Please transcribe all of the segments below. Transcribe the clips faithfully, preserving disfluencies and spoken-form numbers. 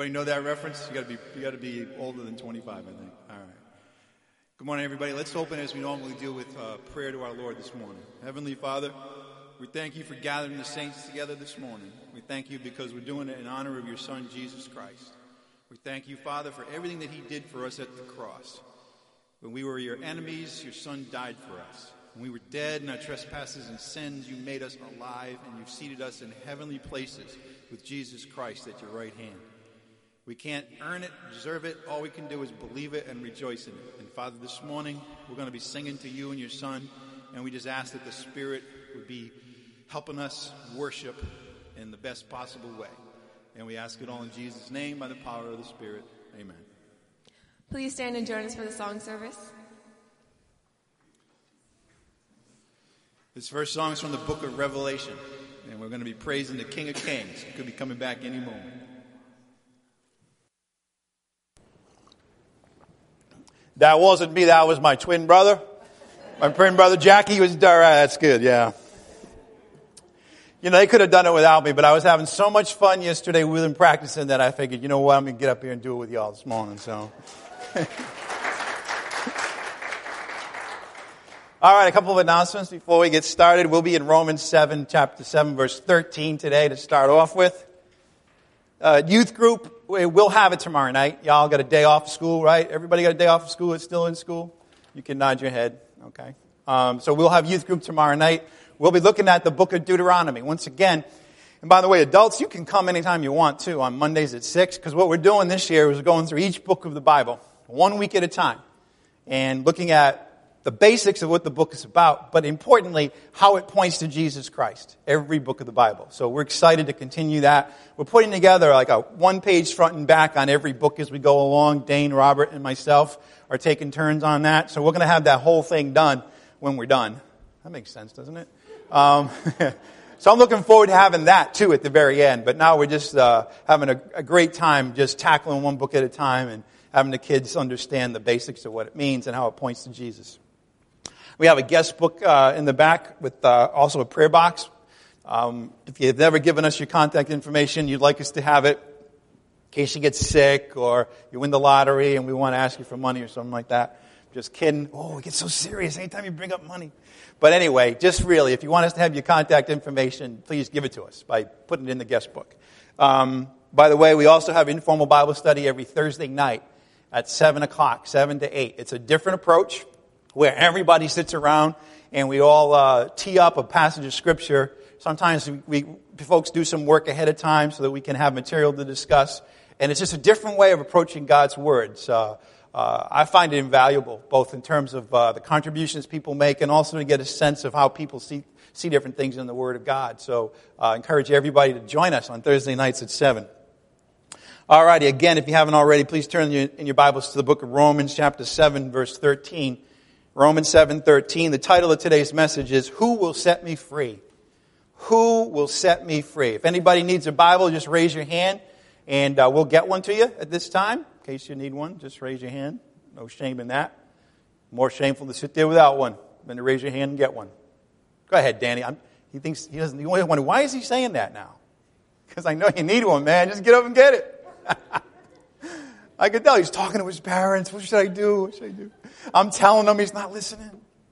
Anybody know that reference? You got to be you got to be older than twenty-five, I think. All right. Good morning, everybody. Let's open as we normally do with uh, prayer to our Lord this morning. Heavenly Father, we thank you for gathering the saints together this morning. We thank you because we're doing it in honor of your Son, Jesus Christ. We thank you, Father, for everything that he did for us at the cross. When we were your enemies, your Son died for us. When we were dead in our trespasses and sins, you made us alive, and you've seated us in heavenly places with Jesus Christ at your right hand. We can't earn it, deserve it. All we can do is believe it and rejoice in it. And Father, this morning, we're going to be singing to you and your Son, and we just ask that the Spirit would be helping us worship in the best possible way. And we ask it all in Jesus' name by the power of the Spirit. Amen. Please stand and join us for the song service. This first song is from the book of Revelation, and we're going to be praising the King of Kings. He could be coming back any moment. That wasn't me, that was my twin brother. My twin brother Jackie was, all right, that's good, yeah. You know, they could have done it without me, but I was having so much fun yesterday with them practicing that I figured, you know what, I'm going to get up here and do it with y'all this morning, so. All right, a couple of announcements before we get started. We'll be in Romans seven, chapter seven, verse thirteen today to start off with. Uh, youth group, we'll have it tomorrow night. Y'all got a day off of school, right? Everybody got a day off of school that's still in school? You can nod your head, okay. Um, so we'll have youth group tomorrow night. We'll be looking at the book of Deuteronomy once again. And by the way, adults, you can come anytime you want to on Mondays at six, because what we're doing this year is going through each book of the Bible, one week at a time, and looking at the basics of what the book is about, but importantly, how it points to Jesus Christ, every book of the Bible. So we're excited to continue that. We're putting together like a one-page front and back on every book as we go along. Dane, Robert, and myself are taking turns on that. So we're going to have that whole thing done when we're done. That makes sense, doesn't it? Um, so I'm looking forward to having that, too, at the very end. But now we're just uh, having a, a great time just tackling one book at a time and having the kids understand the basics of what it means and how it points to Jesus. We have a guest book uh, in the back with uh, also a prayer box. Um, if you've never given us your contact information, you'd like us to have it in case you get sick or you win the lottery and we want to ask you for money or something like that. Just kidding. Oh, it gets so serious anytime you bring up money. But anyway, just really, if you want us to have your contact information, please give it to us by putting it in the guest book. Um, by the way, we also have informal Bible study every Thursday night at seven o'clock, seven to eight. It's a different approach, where everybody sits around and we all uh, tee up a passage of Scripture. Sometimes we, we folks do some work ahead of time so that we can have material to discuss. And it's just a different way of approaching God's Word. So, uh, I find it invaluable, both in terms of uh, the contributions people make and also to get a sense of how people see, see different things in the Word of God. So I uh, encourage everybody to join us on Thursday nights at seven. All righty, again, if you haven't already, please turn in your, in your Bibles to the book of Romans, chapter seven, verse thirteen. Romans seven thirteen, the title of today's message is, Who Will Set Me Free? Who will set me free? If anybody needs a Bible, just raise your hand, and uh, we'll get one to you at this time. In case you need one, just raise your hand. No shame in that. More shameful to sit there without one than to raise your hand and get one. Go ahead, Danny. I'm, he thinks he doesn't. You wonder, why is he saying that now? Because I know you need one, man. Just get up and get it. I could tell he's talking to his parents. What should I do? What should I do? I'm telling him he's not listening.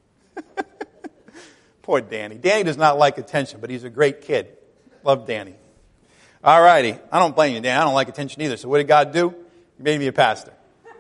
Poor Danny. Danny does not like attention, but he's a great kid. Love Danny. All righty. I don't blame you, Danny. I don't like attention either. So what did God do? He made me a pastor.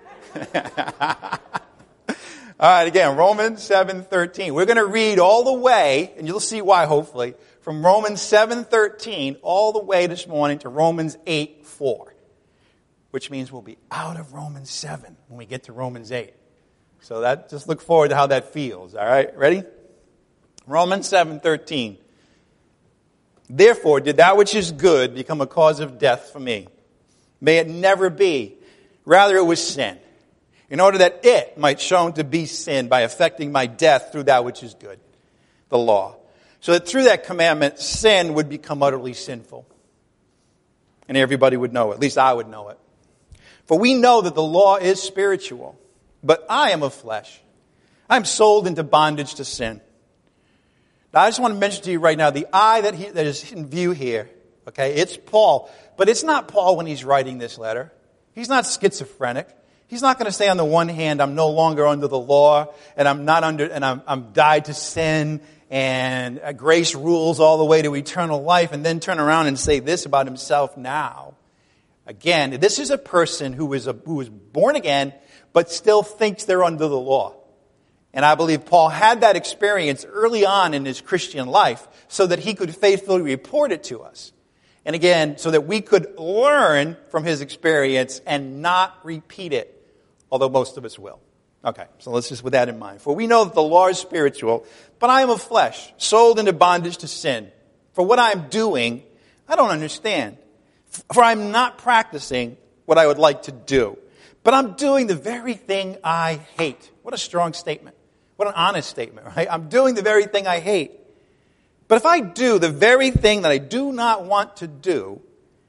All right, again, Romans seven thirteen. We're going to read all the way, and you'll see why, hopefully, from Romans seven thirteen all the way this morning to Romans eight four. Which means we'll be out of Romans seven when we get to Romans eight. So that, just look forward to how that feels. All right, ready? Romans seven thirteen. Therefore, did that which is good become a cause of death for me? May it never be. Rather, it was sin, in order that it might shown to be sin by affecting my death through that which is good, the law. So that through that commandment, sin would become utterly sinful. And everybody would know it. At least I would know it. For we know that the law is spiritual, but I am of flesh. I am sold into bondage to sin. Now, I just want to mention to you right now, the I that, he, that is in view here Okay, it's Paul. But it's not Paul when he's writing this letter. He's not schizophrenic. He's not going to say on the one hand, I'm no longer under the law, and I'm not under, and I'm, I'm died to sin, and grace rules all the way to eternal life, and then turn around and say this about himself now. Again, this is a person who is a, who was born again, but still thinks they're under the law. And I believe Paul had that experience early on in his Christian life so that he could faithfully report it to us. And again, so that we could learn from his experience and not repeat it. Although most of us will. Okay, so let's just with that in mind. For we know that the law is spiritual, but I am of flesh, sold into bondage to sin. For what I am doing, I don't understand. For I am not practicing what I would like to do, but I'm doing the very thing I hate. What a strong statement. What an honest statement, right? I'm doing the very thing I hate. But if I do the very thing that I do not want to do,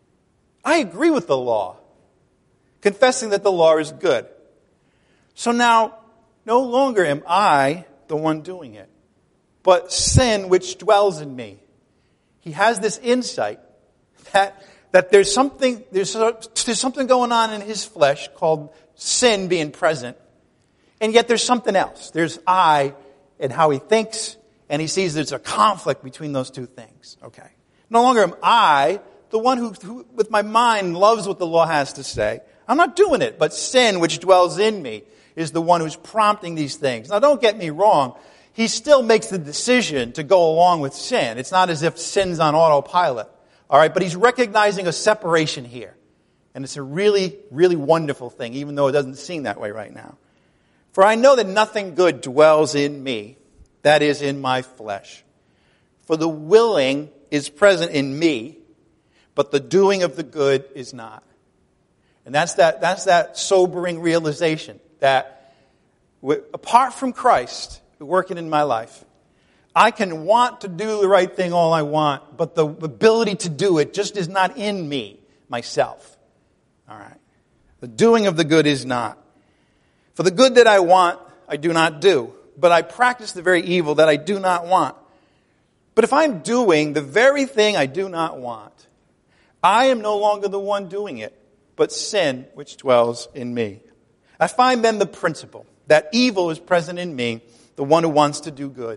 I agree with the law, confessing that the law is good. So now, no longer am I the one doing it, but sin which dwells in me. He has this insight that, that there's something, there's, there's something going on in his flesh called sin being present. And yet there's something else. There's I and how he thinks, and he sees there's a conflict between those two things. Okay. No longer am I the one who, who with my mind loves what the law has to say. I'm not doing it, but sin which dwells in me is the one who's prompting these things. Now, don't get me wrong. He still makes the decision to go along with sin. It's not as if sin's on autopilot. All right, but he's recognizing a separation here. And it's a really, really wonderful thing, even though it doesn't seem that way right now. For I know that nothing good dwells in me, that is, in my flesh. For the willing is present in me, but the doing of the good is not. And that's that, that's that sobering realization that apart from Christ working in my life, I can want to do the right thing all I want, but the ability to do it just is not in me, myself. All right. The doing of the good is not. For the good that I want, I do not do, but I practice the very evil that I do not want. But if I'm doing the very thing I do not want, I am no longer the one doing it, but sin which dwells in me. I find then the principle that evil is present in me, the one who wants to do good.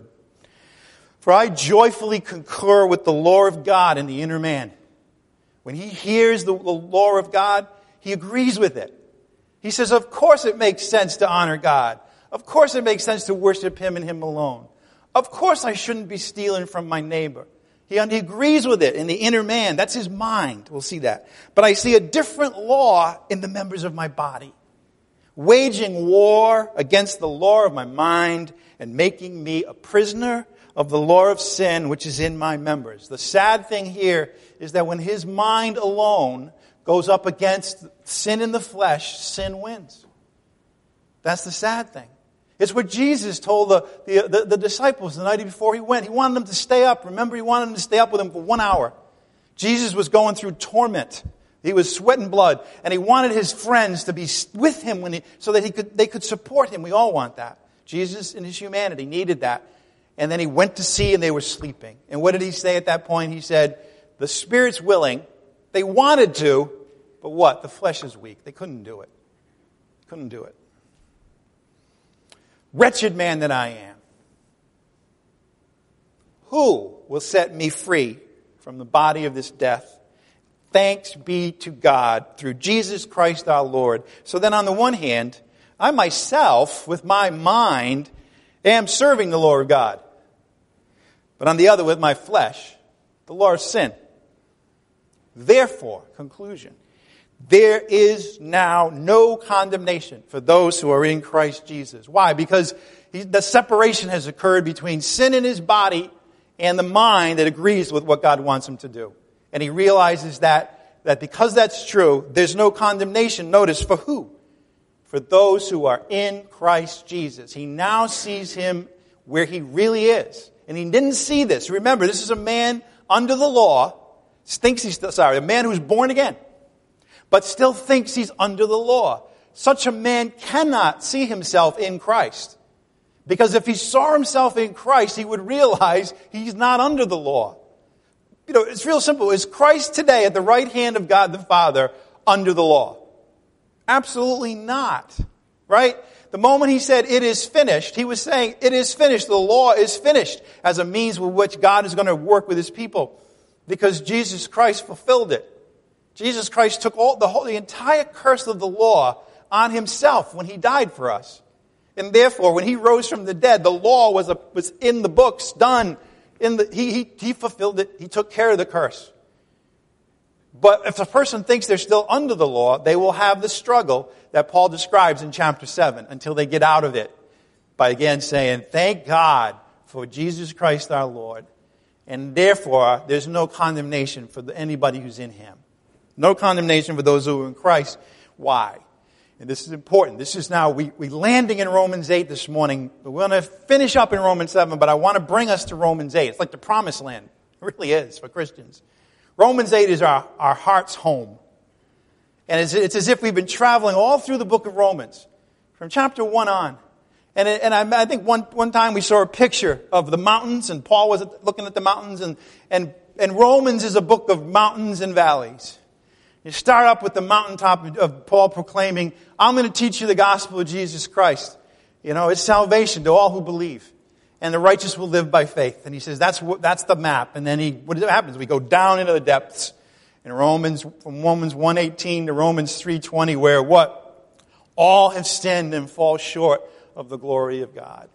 For I joyfully concur with the law of God in the inner man. When he hears the, the law of God, he agrees with it. He says, of course it makes sense to honor God. Of course it makes sense to worship him and him alone. Of course I shouldn't be stealing from my neighbor. He, he agrees with it in the inner man. That's his mind. We'll see that. But I see a different law in the members of my body, waging war against the law of my mind and making me a prisoner of the law of sin which is in my members. The sad thing here is that when his mind alone goes up against sin in the flesh, sin wins. That's the sad thing. It's what Jesus told the, the, the, the disciples the night before he went. He wanted them to stay up. Remember, he wanted them to stay up with him for one hour. Jesus was going through torment. He was sweating blood. And he wanted his friends to be with him when he, so that he could, they could support him. We all want that. Jesus in his humanity needed that. And then he went to sea and they were sleeping. And what did he say at that point? He said, the spirit's willing. They wanted to, but what? The flesh is weak. They couldn't do it. Couldn't do it. Wretched man that I am. Who will set me free from the body of this death? Thanks be to God through Jesus Christ our Lord. So then on the one hand, I myself, with my mind, am serving the law of God. But on the other, with my flesh, the law of sin. Therefore, conclusion, there is now no condemnation for those who are in Christ Jesus. Why? Because he, the separation has occurred between sin in his body and the mind that agrees with what God wants him to do. And he realizes that, that because that's true, there's no condemnation. Notice, for who? For those who are in Christ Jesus. He now sees him where he really is. And he didn't see this. Remember, this is a man under the law, thinks he's, sorry, a man who's born again, but still thinks he's under the law. Such a man cannot see himself in Christ. Because if he saw himself in Christ, he would realize he's not under the law. You know, it's real simple. Is Christ today at the right hand of God the Father under the law? Absolutely not. Right? The moment he said, it is finished, he was saying, it is finished. The law is finished as a means with which God is going to work with his people. Because Jesus Christ fulfilled it. Jesus Christ took all the whole, the entire curse of the law on himself when he died for us. And therefore, when he rose from the dead, the law was a, was in the books, done. In the, he, he, he fulfilled it. He took care of the curse. But if a person thinks they're still under the law, they will have the struggle that Paul describes in chapter seven until they get out of it by again saying, thank God for Jesus Christ our Lord. And therefore, there's no condemnation for anybody who's in him. No condemnation for those who are in Christ. Why? And this is important. This is now, we, we landing in Romans eight this morning. We're going to finish up in Romans seven, but I want to bring us to Romans eight. It's like the promised land. It really is for Christians. Romans eight is our, our heart's home. And it's, it's as if we've been traveling all through the book of Romans, from chapter one on. And, it, and I, I think one, one time we saw a picture of the mountains, and Paul was looking at the mountains, and, and, and Romans is a book of mountains and valleys. You start up with the mountaintop of Paul proclaiming, I'm going to teach you the gospel of Jesus Christ. You know, it's salvation to all who believe. And the righteous will live by faith. And he says, that's what, that's the map. And then he, what happens? We go down into the depths. In Romans, from Romans one eighteen to Romans three twenty, where what? All have sinned and fall short of the glory of God.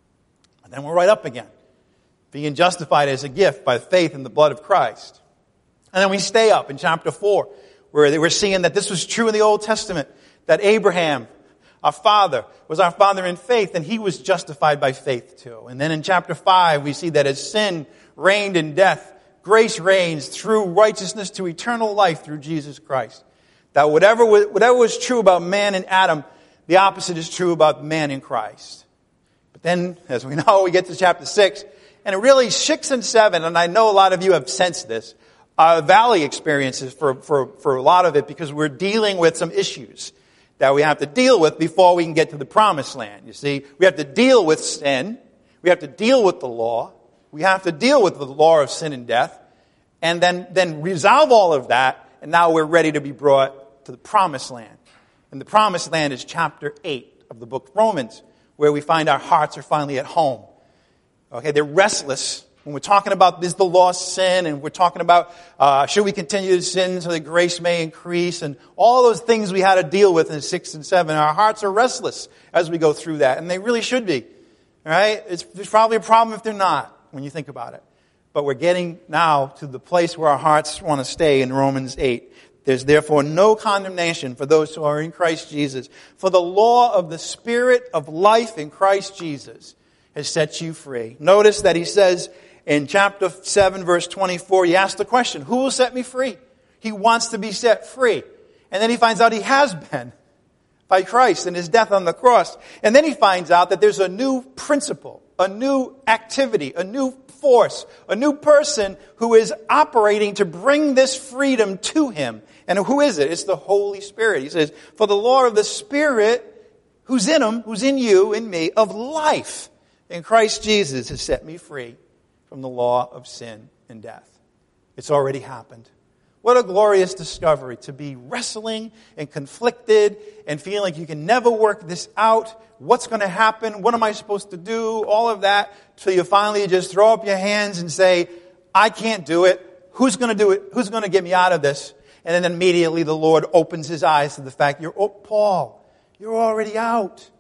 And then we're right up again. Being justified as a gift by faith in the blood of Christ. And then we stay up in chapter four, where they were seeing that this was true in the Old Testament, that Abraham, our father, was our father in faith, and he was justified by faith too. And then in chapter five, we see that as sin reigned in death, grace reigns through righteousness to eternal life through Jesus Christ. That whatever was, whatever was true about man in Adam, the opposite is true about man in Christ. But then, as we know, we get to chapter six, and it really, six and seven, and I know a lot of you have sensed this, Uh, valley experiences for, for, for a lot of it, because we're dealing with some issues that we have to deal with before we can get to the promised land. You see, we have to deal with sin. We have to deal with the law. We have to deal with the law of sin and death. And then, then resolve all of that. And now we're ready to be brought to the promised land. And the promised land is chapter eight of the book of Romans, where we find our hearts are finally at home. Okay, they're restless. When we're talking about is the lost sin, and we're talking about uh, should we continue to sin so that grace may increase, and all those things we had to deal with in six and seven, our hearts are restless as we go through that, and they really should be. All right, it's, it's probably a problem if they're not when you think about it. But we're getting now to the place where our hearts want to stay in Romans eight. There's therefore no condemnation for those who are in Christ Jesus. For the law of the Spirit of life in Christ Jesus has set you free. Notice that he says in chapter seven, verse twenty-four, he asks the question, who will set me free? He wants to be set free. And then he finds out he has been by Christ and his death on the cross. And then he finds out that there's a new principle, a new activity, a new force, a new person who is operating to bring this freedom to him. And who is it? It's the Holy Spirit. He says, for the law of the Spirit who's in him, who's in you, in me, of life in Christ Jesus has set me free from the law of sin and death. It's already happened. What a glorious discovery to be wrestling and conflicted and feeling like you can never work this out. What's going to happen? What am I supposed to do? All of that. Till you finally just throw up your hands and say, I can't do it. Who's going to do it? Who's going to get me out of this? And then immediately the Lord opens his eyes to the fact, you're, oh, Paul, you're already out.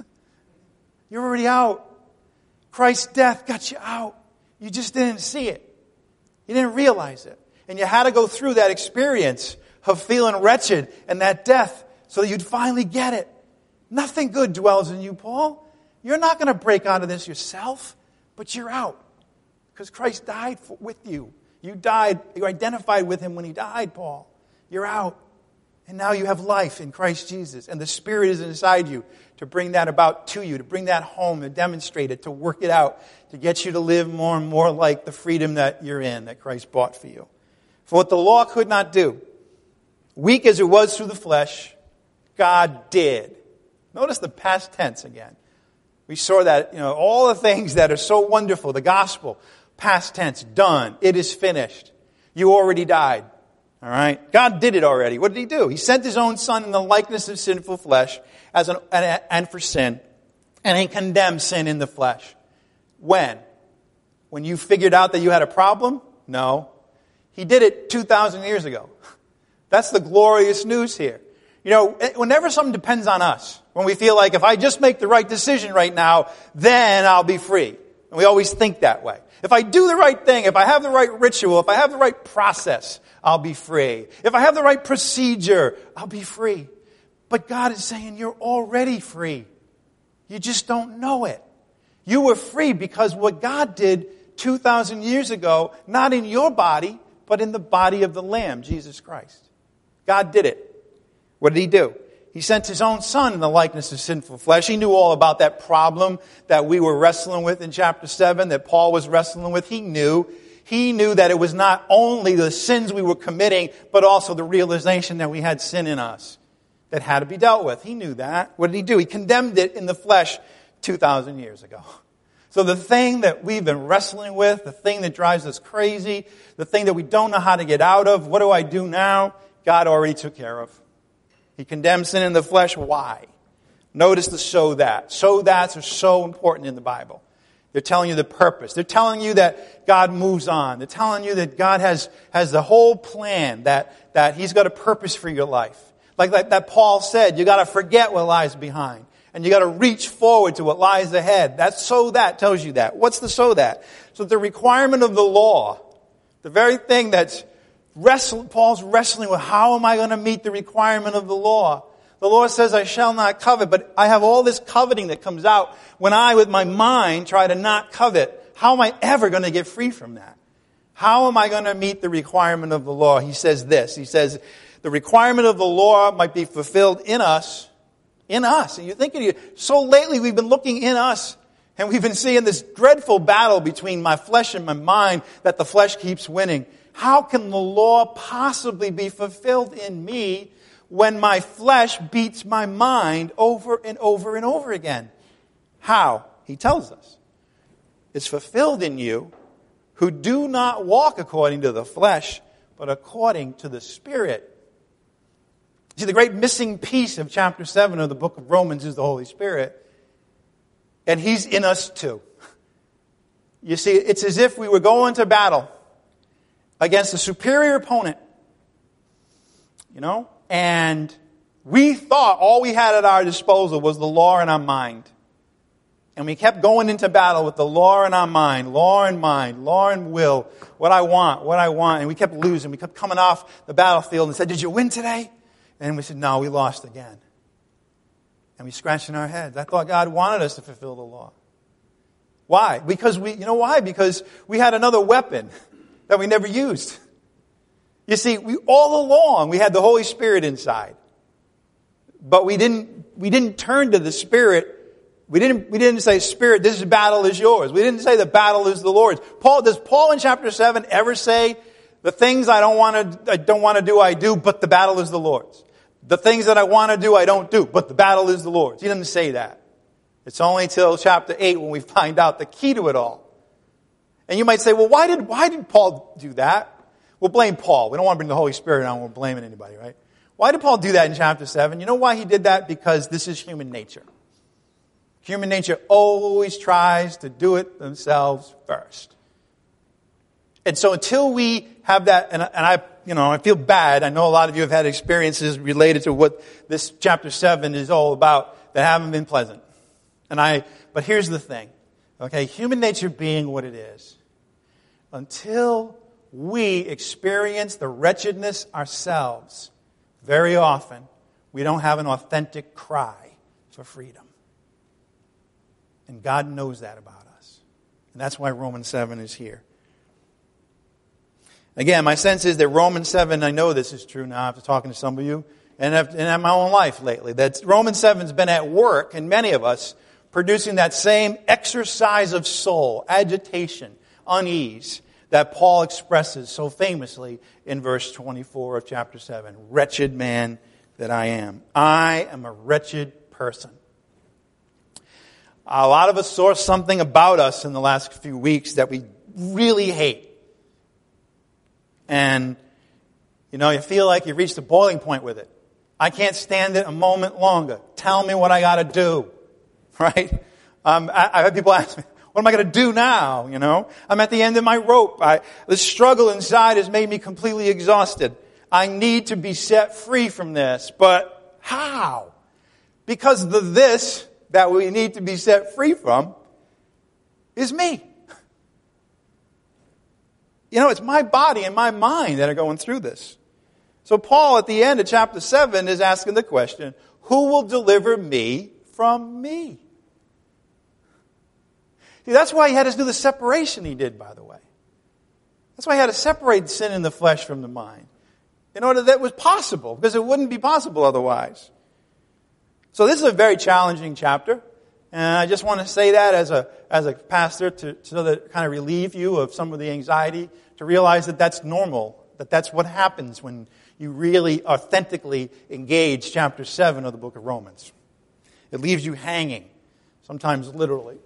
You're already out. Christ's death got you out. You just didn't see it. You didn't realize it. And you had to go through that experience of feeling wretched and that death so that you'd finally get it. Nothing good dwells in you, Paul. You're not going to break out of this yourself, but you're out. Because Christ died for, with you. You died, you identified with him when he died, Paul. You're out. And now you have life in Christ Jesus. And the Spirit is inside you to bring that about to you, to bring that home, to demonstrate it, to work it out, to get you to live more and more like the freedom that you're in, that Christ bought for you. For what the law could not do, weak as it was through the flesh, God did. Notice the past tense again. We saw that, you know, all the things that are so wonderful, the gospel, past tense, done, it is finished. You already died. All right? God did it already. What did he do? He sent his own son in the likeness of sinful flesh as an, and, and for sin. And he condemned sin in the flesh. When? When you figured out that you had a problem? No. He did it two thousand years ago. That's the glorious news here. You know, whenever something depends on us, when we feel like if I just make the right decision right now, then I'll be free. And we always think that way. If I do the right thing, if I have the right ritual, if I have the right process, I'll be free. If I have the right procedure, I'll be free. But God is saying you're already free. You just don't know it. You were free because what God did two thousand years ago, not in your body, but in the body of the Lamb, Jesus Christ. God did it. What did he do? He sent his own son in the likeness of sinful flesh. He knew all about that problem that we were wrestling with in chapter seven, that Paul was wrestling with. He knew. He knew that it was not only the sins we were committing, but also the realization that we had sin in us that had to be dealt with. He knew that. What did he do? He condemned it in the flesh two thousand years ago. So the thing that we've been wrestling with, the thing that drives us crazy, the thing that we don't know how to get out of, what do I do now? God already took care of. He condemned sin in the flesh. Why? Notice the so that. So that's are so important in the Bible. They're telling you the purpose. They're telling you that God moves on. They're telling you that God has, has the whole plan, that, that he's got a purpose for your life. Like, like that Paul said, you got to forget what lies behind. And you got to reach forward to what lies ahead. That so that tells you that. What's the so that? So the requirement of the law, the very thing that's wrestling, Paul's wrestling with, how am I going to meet the requirement of the law? The Lord says, I shall not covet, but I have all this coveting that comes out when I, with my mind, try to not covet. How am I ever going to get free from that? How am I going to meet the requirement of the law? He says this. He says, the requirement of the law might be fulfilled in us. In us. And you're thinking, so lately we've been looking in us, and we've been seeing this dreadful battle between my flesh and my mind that the flesh keeps winning. How can the law possibly be fulfilled in me when my flesh beats my mind over and over and over again? How? He tells us. It's fulfilled in you who do not walk according to the flesh, but according to the Spirit. See, the great missing piece of chapter seven of the book of Romans is the Holy Spirit. And he's in us too. You see, it's as if we were going to battle against a superior opponent. You know? And we thought all we had at our disposal was the law in our mind. And we kept going into battle with the law in our mind, law in mind, law in will, what I want, what I want. And we kept losing. We kept coming off the battlefield and said, did you win today? And we said, no, we lost again. And we scratched in our heads. I thought God wanted us to fulfill the law. Why? Because we, you know why? Because we had another weapon that we never used. You see, we all along we had the Holy Spirit inside. But we didn't we didn't turn to the Spirit. We didn't we didn't say, Spirit, this battle is yours. We didn't say the battle is the Lord's. Paul does Paul in chapter seven ever say, the things I don't want to I don't want to do I do, but the battle is the Lord's. The things that I want to do I don't do, but the battle is the Lord's. He doesn't say that. It's only till chapter eight when we find out the key to it all. And you might say, well, why did why did Paul do that? We'll blame Paul. We don't want to bring the Holy Spirit on. We're blaming anybody, right? Why did Paul do that in chapter seven? You know why he did that? Because this is human nature. Human nature always tries to do it themselves first. And so until we have that, and, and I, you know, I feel bad. I know a lot of you have had experiences related to what this chapter seven is all about that haven't been pleasant. And I, but here's the thing. Okay, human nature being what it is. Until we experience the wretchedness ourselves, very often we don't have an authentic cry for freedom. And God knows that about us. And that's why Romans seven is here. Again, my sense is that Romans seven, I know this is true now after talking to some of you, and in my own life lately, that Romans seven's been at work in many of us, producing that same exercise of soul, agitation, unease, that Paul expresses so famously in verse twenty-four of chapter seven. Wretched man that I am. I am a wretched person. A lot of us saw something about us in the last few weeks that we really hate. And, you know, you feel like you've reached a boiling point with it. I can't stand it a moment longer. Tell me what I got to do, right? Um, I, I've had people ask me, what am I going to do now, you know? I'm at the end of my rope. I, the struggle inside has made me completely exhausted. I need to be set free from this, but how? Because the this that we need to be set free from is me. You know, it's my body and my mind that are going through this. So Paul, at the end of chapter seven, is asking the question, who will deliver me from me? See, that's why he had to do the separation he did, by the way. That's why he had to separate sin in the flesh from the mind. In order that it was possible, because it wouldn't be possible otherwise. So this is a very challenging chapter. And I just want to say that as a as a pastor to, so that kind of relieve you of some of the anxiety, to realize that that's normal, that that's what happens when you really authentically engage chapter seven of the book of Romans. It leaves you hanging, sometimes literally.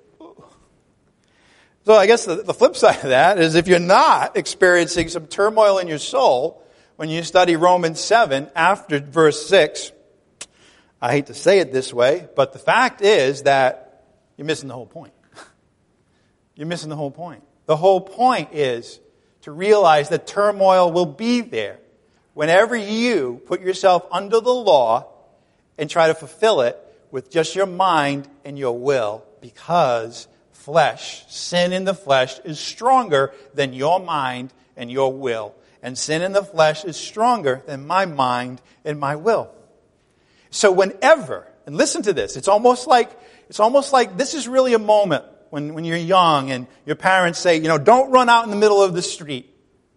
So I guess the, the flip side of that is if you're not experiencing some turmoil in your soul when you study Romans seven after verse six, I hate to say it this way, but the fact is that you're missing the whole point. You're missing the whole point. The whole point is to realize that turmoil will be there whenever you put yourself under the law and try to fulfill it with just your mind and your will, because flesh, sin in the flesh, is stronger than your mind and your will. And sin in the flesh is stronger than my mind and my will. So whenever, and listen to this, it's almost like, it's almost like this is really a moment when, when you're young and your parents say, you know, don't run out in the middle of the street.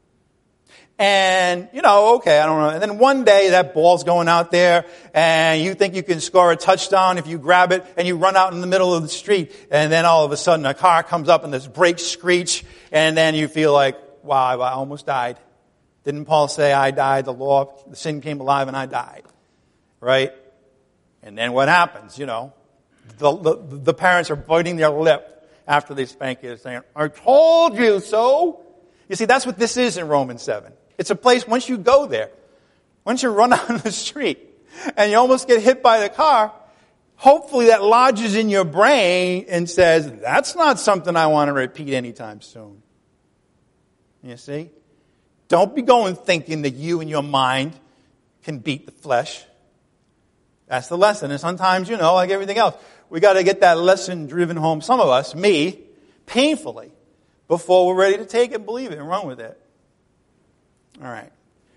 And, you know, okay, I don't know. And then one day that ball's going out there and you think you can score a touchdown if you grab it and you run out in the middle of the street. And then all of a sudden a car comes up and this brakes screech and then you feel like, wow, I almost died. Didn't Paul say I died, the law, the sin came alive and I died? Right? And then what happens, you know? The, the, the parents are biting their lip after they spank you, saying, I told you so. You see, that's what this is in Romans seven. It's a place, once you go there, once you run out on the street and you almost get hit by the car, hopefully that lodges in your brain and says, that's not something I want to repeat anytime soon. You see? Don't be going thinking that you and your mind can beat the flesh. That's the lesson. And sometimes, you know, like everything else, we got to get that lesson driven home, some of us, me, painfully, before we're ready to take it and believe it and run with it. All right.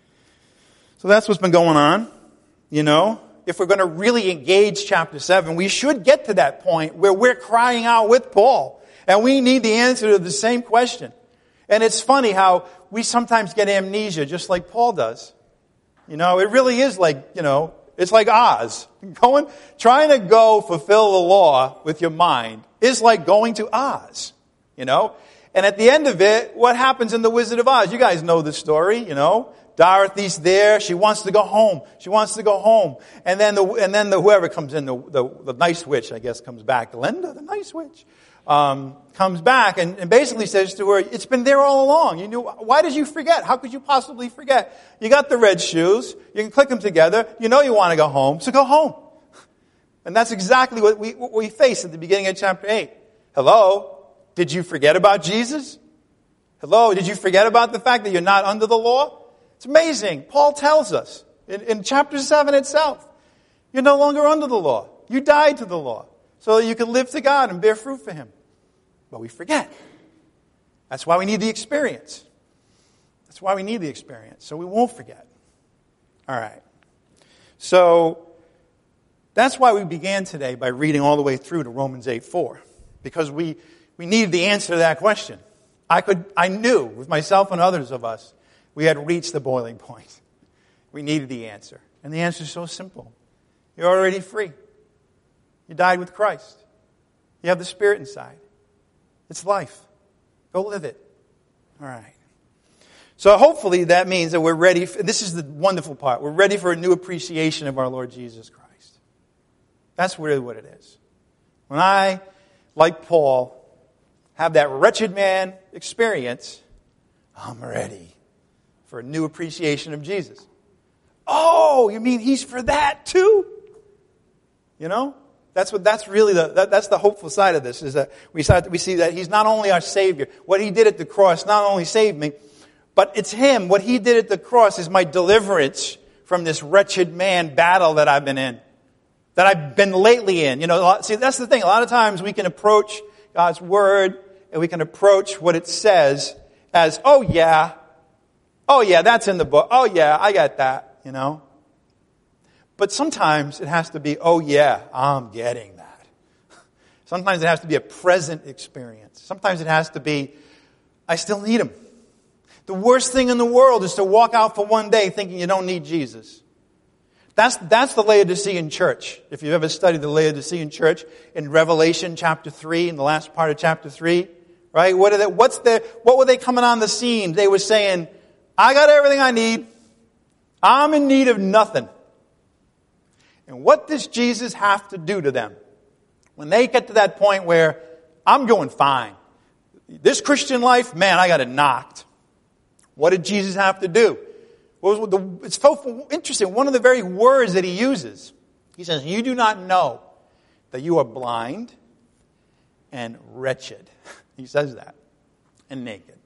So that's what's been going on. You know, if we're going to really engage chapter seven, we should get to that point where we're crying out with Paul. And we need the answer to the same question. And it's funny how we sometimes get amnesia just like Paul does. You know, it really is like, you know, it's like Oz. Going, trying to go fulfill the law with your mind is like going to Oz. You know? And at the end of it, what happens in The Wizard of Oz? You guys know the story, you know. Dorothy's there. She wants to go home. She wants to go home. And then the, and then the, whoever comes in, the, the, the nice witch, I guess, comes back. Glinda, the nice witch, um, comes back and, and basically says to her, it's been there all along. You knew, why did you forget? How could you possibly forget? You got the red shoes. You can click them together. You know you want to go home, so go home. And that's exactly what we, what we face at the beginning of chapter eight. Hello? Did you forget about Jesus? Hello? Did you forget about the fact that you're not under the law? It's amazing. Paul tells us in, in chapter seven itself, you're no longer under the law. You died to the law so that you can live to God and bear fruit for Him. But we forget. That's why we need the experience. That's why we need the experience, so we won't forget. All right. So that's why we began today by reading all the way through to Romans eight four, because we we needed the answer to that question. I could I knew with myself and others of us we had reached the boiling point. We needed the answer, and the answer is so simple. You're already free. You died with Christ. You have the Spirit inside. It's life. Go live it. All right. So hopefully that means that we're ready. For, this is the wonderful part. We're ready for a new appreciation of our Lord Jesus Christ. That's really what it is. When I, like Paul, have that wretched man experience, I'm ready for a new appreciation of Jesus. Oh, you mean he's for that too? You know? That's what, that's really the, that, that's the hopeful side of this, is that we start, we see that he's not only our Savior. What he did at the cross not only saved me, but it's him. What he did at the cross is my deliverance from this wretched man battle that I've been in. That I've been lately in. You know, see, that's the thing. A lot of times we can approach God's Word and we can approach what it says as, oh yeah, oh yeah, that's in the book. Oh yeah, I got that, you know. But sometimes it has to be, oh yeah, I'm getting that. Sometimes it has to be a present experience. Sometimes it has to be, I still need him. The worst thing in the world is to walk out for one day thinking you don't need Jesus. That's, that's the Laodicean church. If you've ever studied the Laodicean church in Revelation chapter three, in the last part of chapter three, right? What are they, what's their, what were they coming on the scene? They were saying, I got everything I need. I'm in need of nothing. And what does Jesus have to do to them? When they get to that point where I'm going fine. This Christian life, man, I got it knocked. What did Jesus have to do? Well, it's so interesting. One of the very words that he uses, he says, you do not know that you are blind and wretched. He says that. And naked.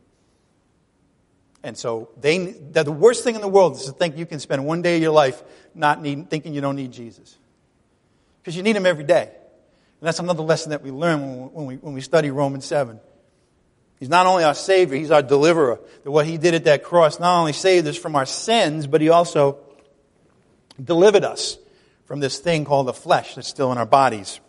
And so they, the worst thing in the world is to think you can spend one day of your life not need, thinking you don't need Jesus. Because you need him every day. And that's another lesson that we learn when we, when we, when we study Romans seven. He's not only our Savior, he's our deliverer. That what he did at that cross not only saved us from our sins, but he also delivered us from this thing called the flesh that's still in our bodies.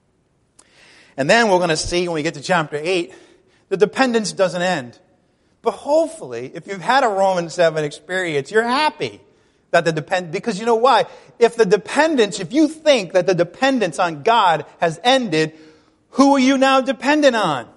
And then we're going to see when we get to chapter eight, the dependence doesn't end. But hopefully, if you've had a Romans seven experience, you're happy that the depend, because you know why? If the dependence, if you think that the dependence on God has ended, who are you now dependent on?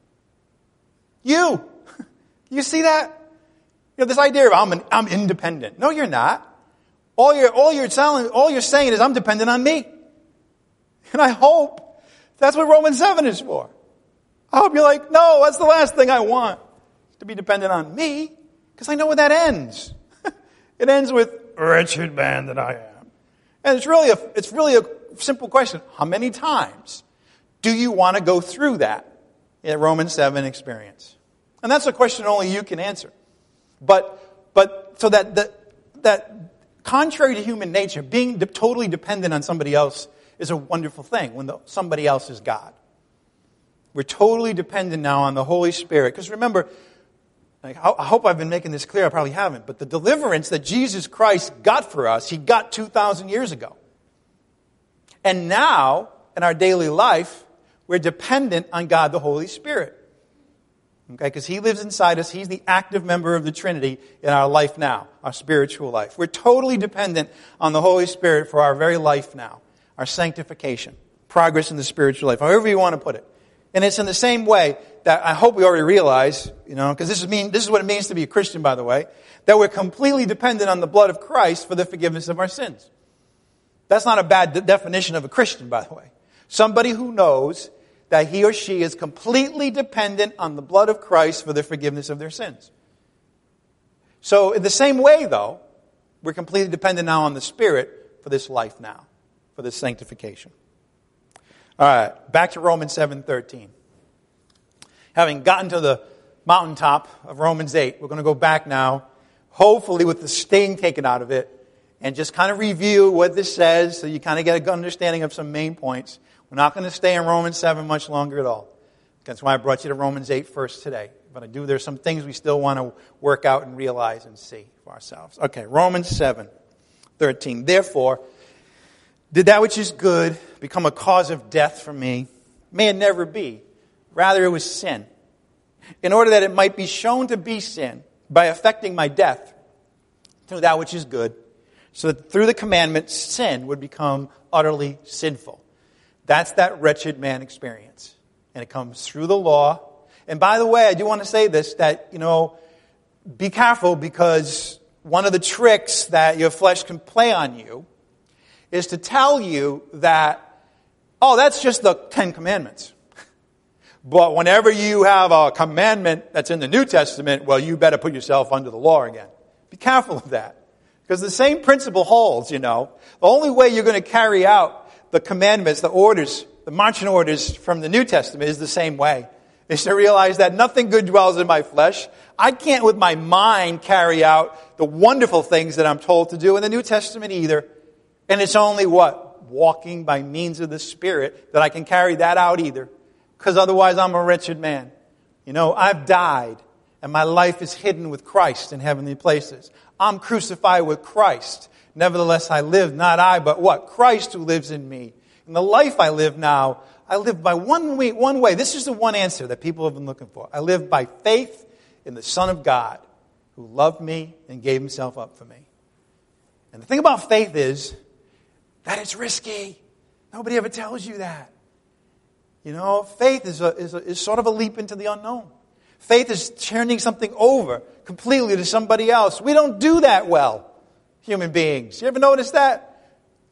You. You see that? You know, this idea of I'm an, I'm independent. No, you're not. All you're, all you're telling, all you're saying is I'm dependent on me. And I hope that's what Romans seven is for. I hope you're like, no, that's the last thing I want. To be dependent on me, because I know where that ends. It ends with, wretched man that I am. And it's really a, it's really a simple question. How many times do you want to go through that in Romans seven experience? And that's a question only you can answer. But, but, so that, that, that contrary to human nature, being de- totally dependent on somebody else is a wonderful thing when the, somebody else is God. We're totally dependent now on the Holy Spirit. Because remember, I hope I've been making this clear. I probably haven't. But the deliverance that Jesus Christ got for us, he got two thousand years ago. And now, in our daily life, we're dependent on God the Holy Spirit. Okay, because he lives inside us. He's the active member of the Trinity in our life now, our spiritual life. We're totally dependent on the Holy Spirit for our very life now, our sanctification, progress in the spiritual life, however you want to put it. And it's in the same way that I hope we already realize, you know, because this is mean, this is what it means to be a Christian, by the way, that we're completely dependent on the blood of Christ for the forgiveness of our sins. That's not a bad de- definition of a Christian, by the way. Somebody who knows that he or she is completely dependent on the blood of Christ for the forgiveness of their sins. So in the same way, though, we're completely dependent now on the Spirit for this life now, for this sanctification. All right, back to Romans seven thirteen. Having gotten to the mountaintop of Romans eight, we're going to go back now, hopefully with the sting taken out of it, and just kind of review what this says so you kind of get a good understanding of some main points. We're not going to stay in Romans seven much longer at all. That's why I brought you to Romans eight first today. But I do, there's some things we still want to work out and realize and see for ourselves. Okay, Romans seven thirteen. Therefore, did that which is good become a cause of death for me? May it never be. Rather, it was sin. In order that it might be shown to be sin by affecting my death through that which is good, so that through the commandment, sin would become utterly sinful. That's that wretched man experience. And it comes through the law. And by the way, I do want to say this, that, you know, be careful, because one of the tricks that your flesh can play on you is to tell you that, oh, that's just the Ten Commandments. But whenever you have a commandment that's in the New Testament, well, you better put yourself under the law again. Be careful of that. Because the same principle holds, you know. The only way you're going to carry out the commandments, the orders, the marching orders from the New Testament is the same way. Is to realize that nothing good dwells in my flesh. I can't with my mind carry out the wonderful things that I'm told to do in the New Testament either. And it's only what? Walking by means of the Spirit that I can carry that out either. Because otherwise I'm a wretched man. You know, I've died and my life is hidden with Christ in heavenly places. I'm crucified with Christ. Nevertheless I live, not I, but what? Christ who lives in me. And the life I live now, I live by one way, one way. This is the one answer that people have been looking for. I live by faith in the Son of God who loved me and gave himself up for me. And the thing about faith is that it's risky. Nobody ever tells you that. You know, faith is, a, is, a, is sort of a leap into the unknown. Faith is turning something over completely to somebody else. We don't do that well, human beings. You ever notice that?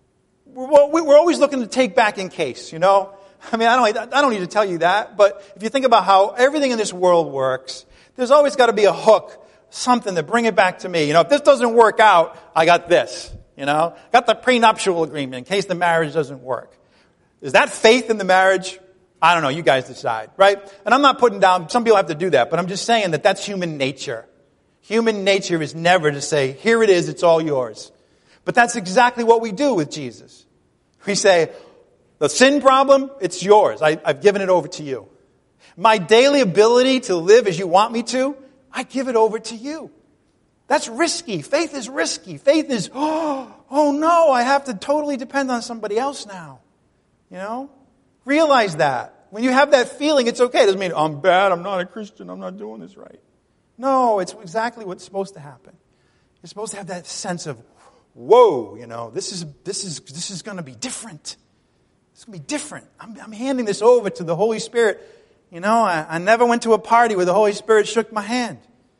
We're, we're always looking to take back in case, you know. I mean, I don't, I don't need to tell you that, but if you think about how everything in this world works, there's always got to be a hook, something to bring it back to me. You know, if this doesn't work out, I got this, you know. Got the prenuptial agreement in case the marriage doesn't work. Is that faith in the marriage? I don't know, you guys decide, right? And I'm not putting down, some people have to do that, but I'm just saying that that's human nature. Human nature is never to say, here it is, it's all yours. But that's exactly what we do with Jesus. We say, the sin problem, it's yours. I, I've given it over to you. My daily ability to live as you want me to, I give it over to you. That's risky. Faith is risky. Faith is, oh, oh no, I have to totally depend on somebody else now. You know? Realize that. When you have that feeling, it's okay. It doesn't mean, I'm bad, I'm not a Christian, I'm not doing this right. No, it's exactly what's supposed to happen. You're supposed to have that sense of, whoa, you know, this is this is this is going to be different. It's going to be different. I'm, I'm handing this over to the Holy Spirit. You know, I, I never went to a party where the Holy Spirit shook my hand.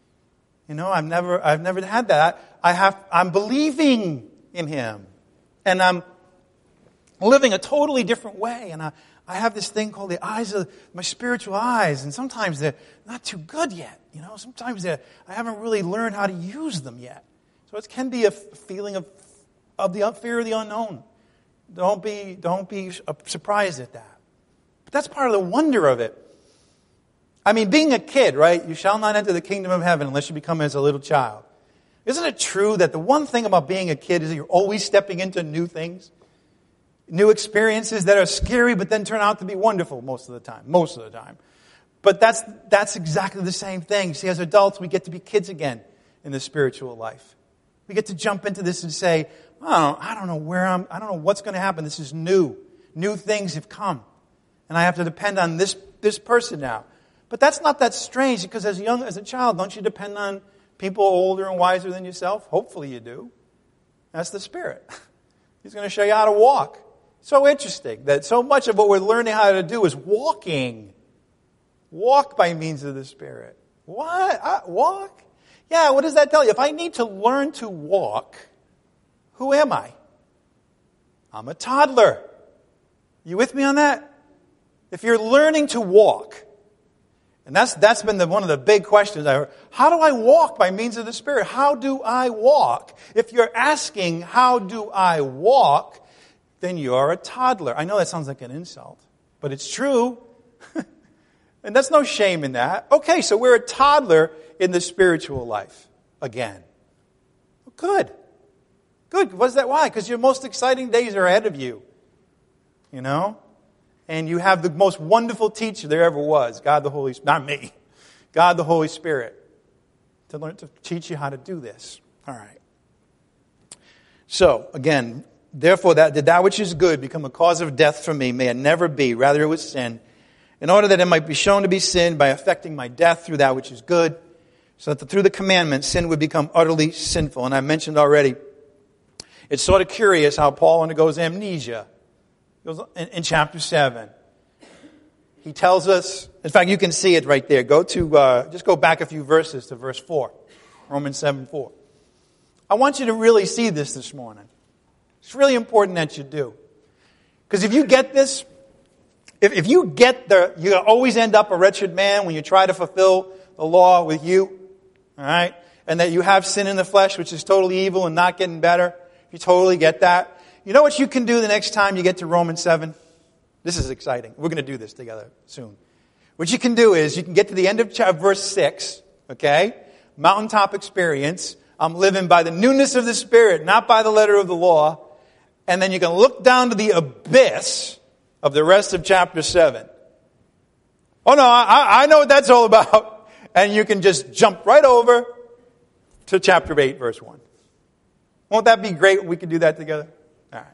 You know, I've never I've never had that. I have I'm believing in Him, and I'm living a totally different way. And I I have this thing called the eyes of my spiritual eyes, and sometimes they're not too good yet. You know, sometimes they're, I haven't really learned how to use them yet. So it can be a feeling of of the fear of the unknown. Don't be don't be surprised at that. But that's part of the wonder of it. I mean, being a kid, right? You shall not enter the kingdom of heaven unless you become as a little child. Isn't it true that the one thing about being a kid is that you're always stepping into new things? New experiences that are scary but then turn out to be wonderful most of the time. Most of the time. But that's that's exactly the same thing. See, as adults, we get to be kids again in the spiritual life. We get to jump into this and say, I don't, I don't know where I'm, I don't know what's going to happen. This is new. New things have come. And I have to depend on this, this person now. But that's not that strange, because as young as a child, don't you depend on people older and wiser than yourself? Hopefully you do. That's the Spirit. He's going to show you how to walk. So interesting that so much of what we're learning how to do is walking. Walk by means of the Spirit. What? I, walk? Yeah, what does that tell you? If I need to learn to walk, who am I? I'm a toddler. You with me on that? If you're learning to walk, and that's that's been the, one of the big questions I heard. How do I walk by means of the Spirit? How do I walk? If you're asking, how do I walk, then you're a toddler. I know that sounds like an insult, but it's true. And there's no shame in that. Okay, so we're a toddler in the spiritual life again. Good. Good. What's that? Why? Because your most exciting days are ahead of you. You know? And you have the most wonderful teacher there ever was. God the Holy Spirit. Not me. God the Holy Spirit. To learn to teach you how to do this. All right. So, again, therefore that did that which is good become a cause of death for me, may it never be. Rather it was sin. In order that it might be shown to be sin by affecting my death through that which is good. So that through the commandment, sin would become utterly sinful. And I mentioned already, it's sort of curious how Paul undergoes amnesia. In, in chapter seven. He tells us, in fact, you can see it right there. Go to, uh, just go back a few verses to verse four. Romans seven four. I want you to really see this this morning. It's really important that you do. Because if you get this, if, if you get the, you always end up a wretched man when you try to fulfill the law with you. All right? and that you have sin in the flesh, which is totally evil and not getting better. You totally get that. You know what you can do the next time you get to Romans seven? This is exciting. We're going to do this together soon. What you can do is you can get to the end of verse six, okay? Mountaintop experience. I'm living by the newness of the Spirit, not by the letter of the law. And then you can look down to the abyss of the rest of chapter seven. Oh no, I, I know what that's all about. And you can just jump right over to chapter eight, verse one. Won't that be great? We could do that together. All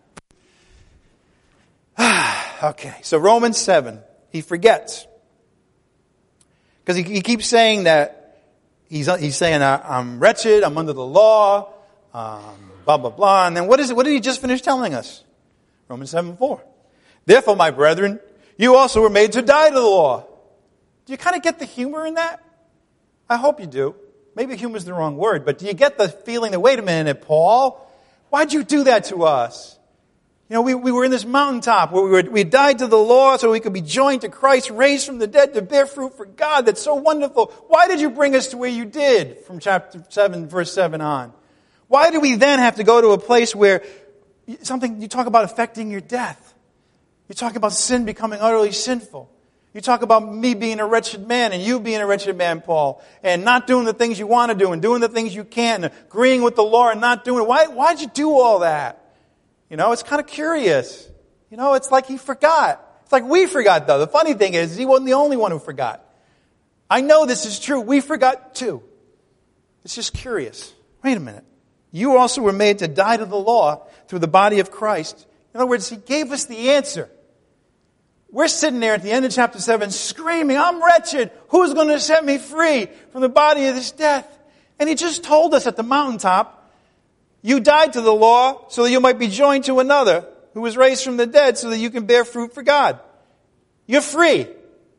right. Okay, so Romans seven, he forgets. Because he, he keeps saying that, he's, he's saying, I'm wretched, I'm under the law, um, blah, blah, blah. And then what is it? What did he just finish telling us? Romans seven four. Therefore, my brethren, you also were made to die to the law. Do you kind of get the humor in that? I hope you do. Maybe humor is the wrong word, but do you get the feeling that, wait a minute, Paul, why'd you do that to us? You know, we, we were in this mountaintop where we were, we died to the law so we could be joined to Christ, raised from the dead to bear fruit for God. That's so wonderful. Why did you bring us to where you did from chapter seven, verse seven on? Why do we then have to go to a place where something, you talk about affecting your death. You talk about sin becoming utterly sinful. You talk about me being a wretched man and you being a wretched man, Paul, and not doing the things you want to do and doing the things you can, and agreeing with the law and not doing it. Why, why'd you do all that? You know, it's kind of curious. You know, it's like he forgot. It's like we forgot, though. The funny thing is, he wasn't the only one who forgot. I know this is true. We forgot, too. It's just curious. Wait a minute. You also were made to die to the law through the body of Christ. In other words, he gave us the answer. We're sitting there at the end of chapter seven screaming, I'm wretched. Who's going to set me free from the body of this death? And he just told us at the mountaintop, you died to the law so that you might be joined to another who was raised from the dead so that you can bear fruit for God. You're free.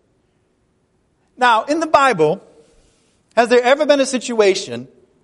Now, in the Bible, has there ever been a situation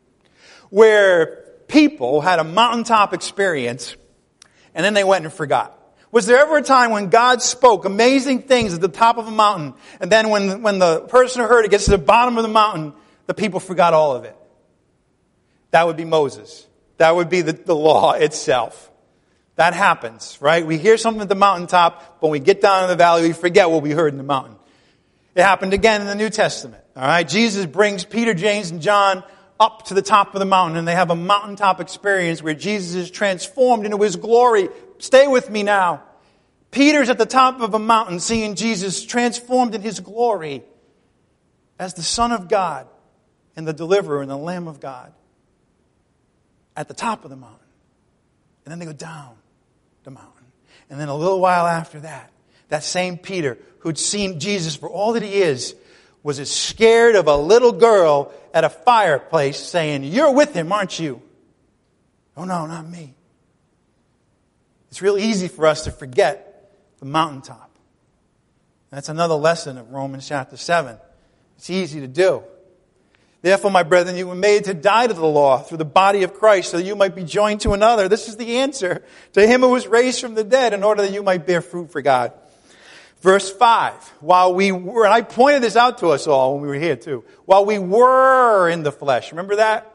where people had a mountaintop experience and then they went and forgot? Was there ever a time when God spoke amazing things at the top of a mountain, and then when, when the person who heard it gets to the bottom of the mountain, the people forgot all of it? That would be Moses. That would be the, the law itself. That happens, right? We hear something at the mountaintop, but when we get down in the valley, we forget what we heard in the mountain. It happened again in the New Testament. All right, Jesus brings Peter, James, and John up to the top of the mountain, and they have a mountaintop experience where Jesus is transformed into his glory. Stay with me now. Peter's at the top of a mountain seeing Jesus transformed in his glory as the Son of God and the Deliverer and the Lamb of God at the top of the mountain. And then they go down the mountain. And then a little while after that, that same Peter who'd seen Jesus for all that he is was as scared of a little girl at a fireplace saying, you're with him, aren't you? Oh no, not me. It's real easy for us to forget the mountaintop. That's another lesson of Romans chapter seven. It's easy to do. Therefore, my brethren, you were made to die to the law through the body of Christ so that you might be joined to another. This is the answer. To him who was raised from the dead in order that you might bear fruit for God. Verse five. While we were, and I pointed this out to us all when we were here too. While we were in the flesh. Remember that?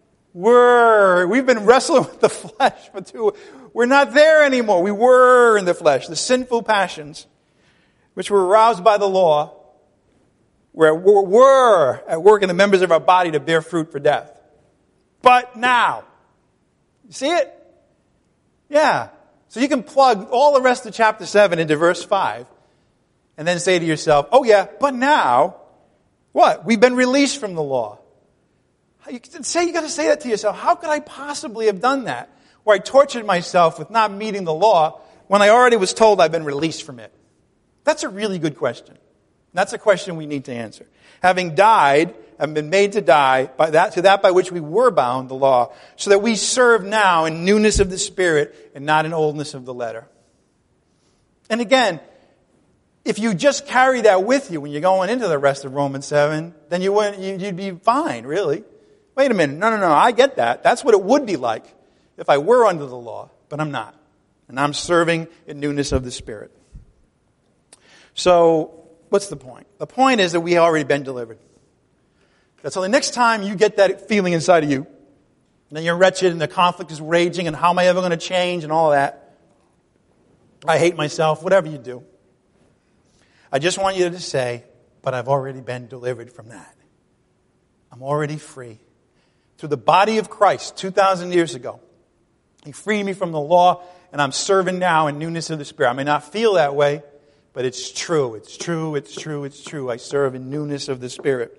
Were. We've been wrestling with the flesh for two. We're not there anymore. We were in the flesh. The sinful passions, which were aroused by the law, were, were at work in the members of our body to bear fruit for death. But now. You see it? Yeah. So you can plug all the rest of chapter seven into verse five and then say to yourself, oh yeah, but now, what? We've been released from the law. You say, you got to say that to yourself. How could I possibly have done that? Where I tortured myself with not meeting the law when I already was told I've been released from it. That's a really good question. That's a question we need to answer. Having died and been made to die by that to that by which we were bound, the law, so that we serve now in newness of the Spirit and not in oldness of the letter. And again, if you just carry that with you when you're going into the rest of Romans seven, then you wouldn't, you'd be fine, really. Wait a minute. No, no, no. I get that. That's what it would be like if I were under the law, but I'm not. And I'm serving in newness of the Spirit. So, what's the point? The point is that we have already been delivered. So the next time you get that feeling inside of you, then you're wretched and the conflict is raging and how am I ever going to change and all that. I hate myself, whatever you do. I just want you to say, but I've already been delivered from that. I'm already free. Through the body of Christ two thousand years ago, He freed me from the law and I'm serving now in newness of the Spirit. I may not feel that way, but it's true. It's true, it's true, it's true. I serve in newness of the Spirit.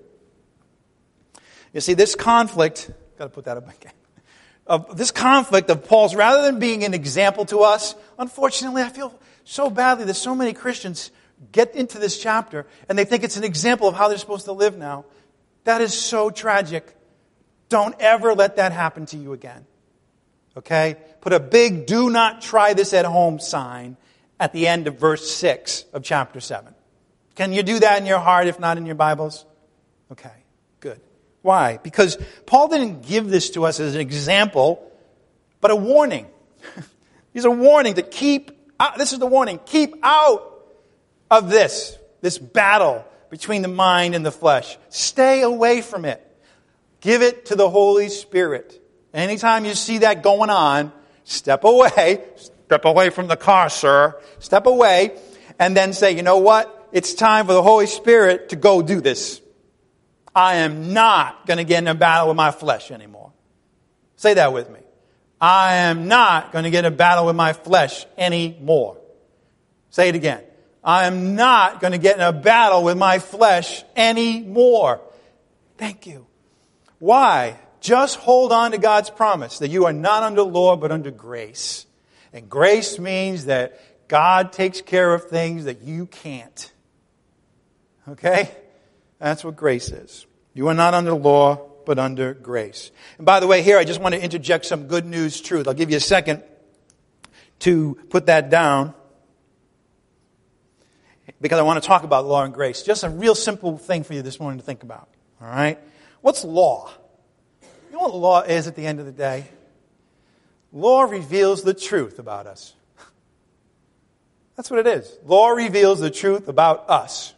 You see, this conflict, got to put that up again. Of this conflict of Paul's, rather than being an example to us, unfortunately, I feel so badly that so many Christians get into this chapter and they think it's an example of how they're supposed to live now. That is so tragic. Don't ever let that happen to you again. Okay? Put a big "do not try this at home" sign at the end of verse six of chapter seven. Can you do that in your heart, if not in your Bibles? Okay, good. Why? Because Paul didn't give this to us as an example, but a warning. He's a warning to keep out. This is the warning. Keep out of this, this battle between the mind and the flesh. Stay away from it. Give it to the Holy Spirit. Anytime you see that going on, step away. Step away from the car, sir. Step away and then say, you know what? It's time for the Holy Spirit to go do this. I am not going to get in a battle with my flesh anymore. Say that with me. I am not going to get in a battle with my flesh anymore. Say it again. I am not going to get in a battle with my flesh anymore. Thank you. Why? Just hold on to God's promise that you are not under law but under grace. And grace means that God takes care of things that you can't. Okay? That's what grace is. You are not under law, but under grace. And by the way, here I just want to interject some good news truth. I'll give you a second to put that down, because I want to talk about law and grace. Just a real simple thing for you this morning to think about. All right? What's law? You know what law is at the end of the day? Law reveals the truth about us. That's what it is. Law reveals the truth about us.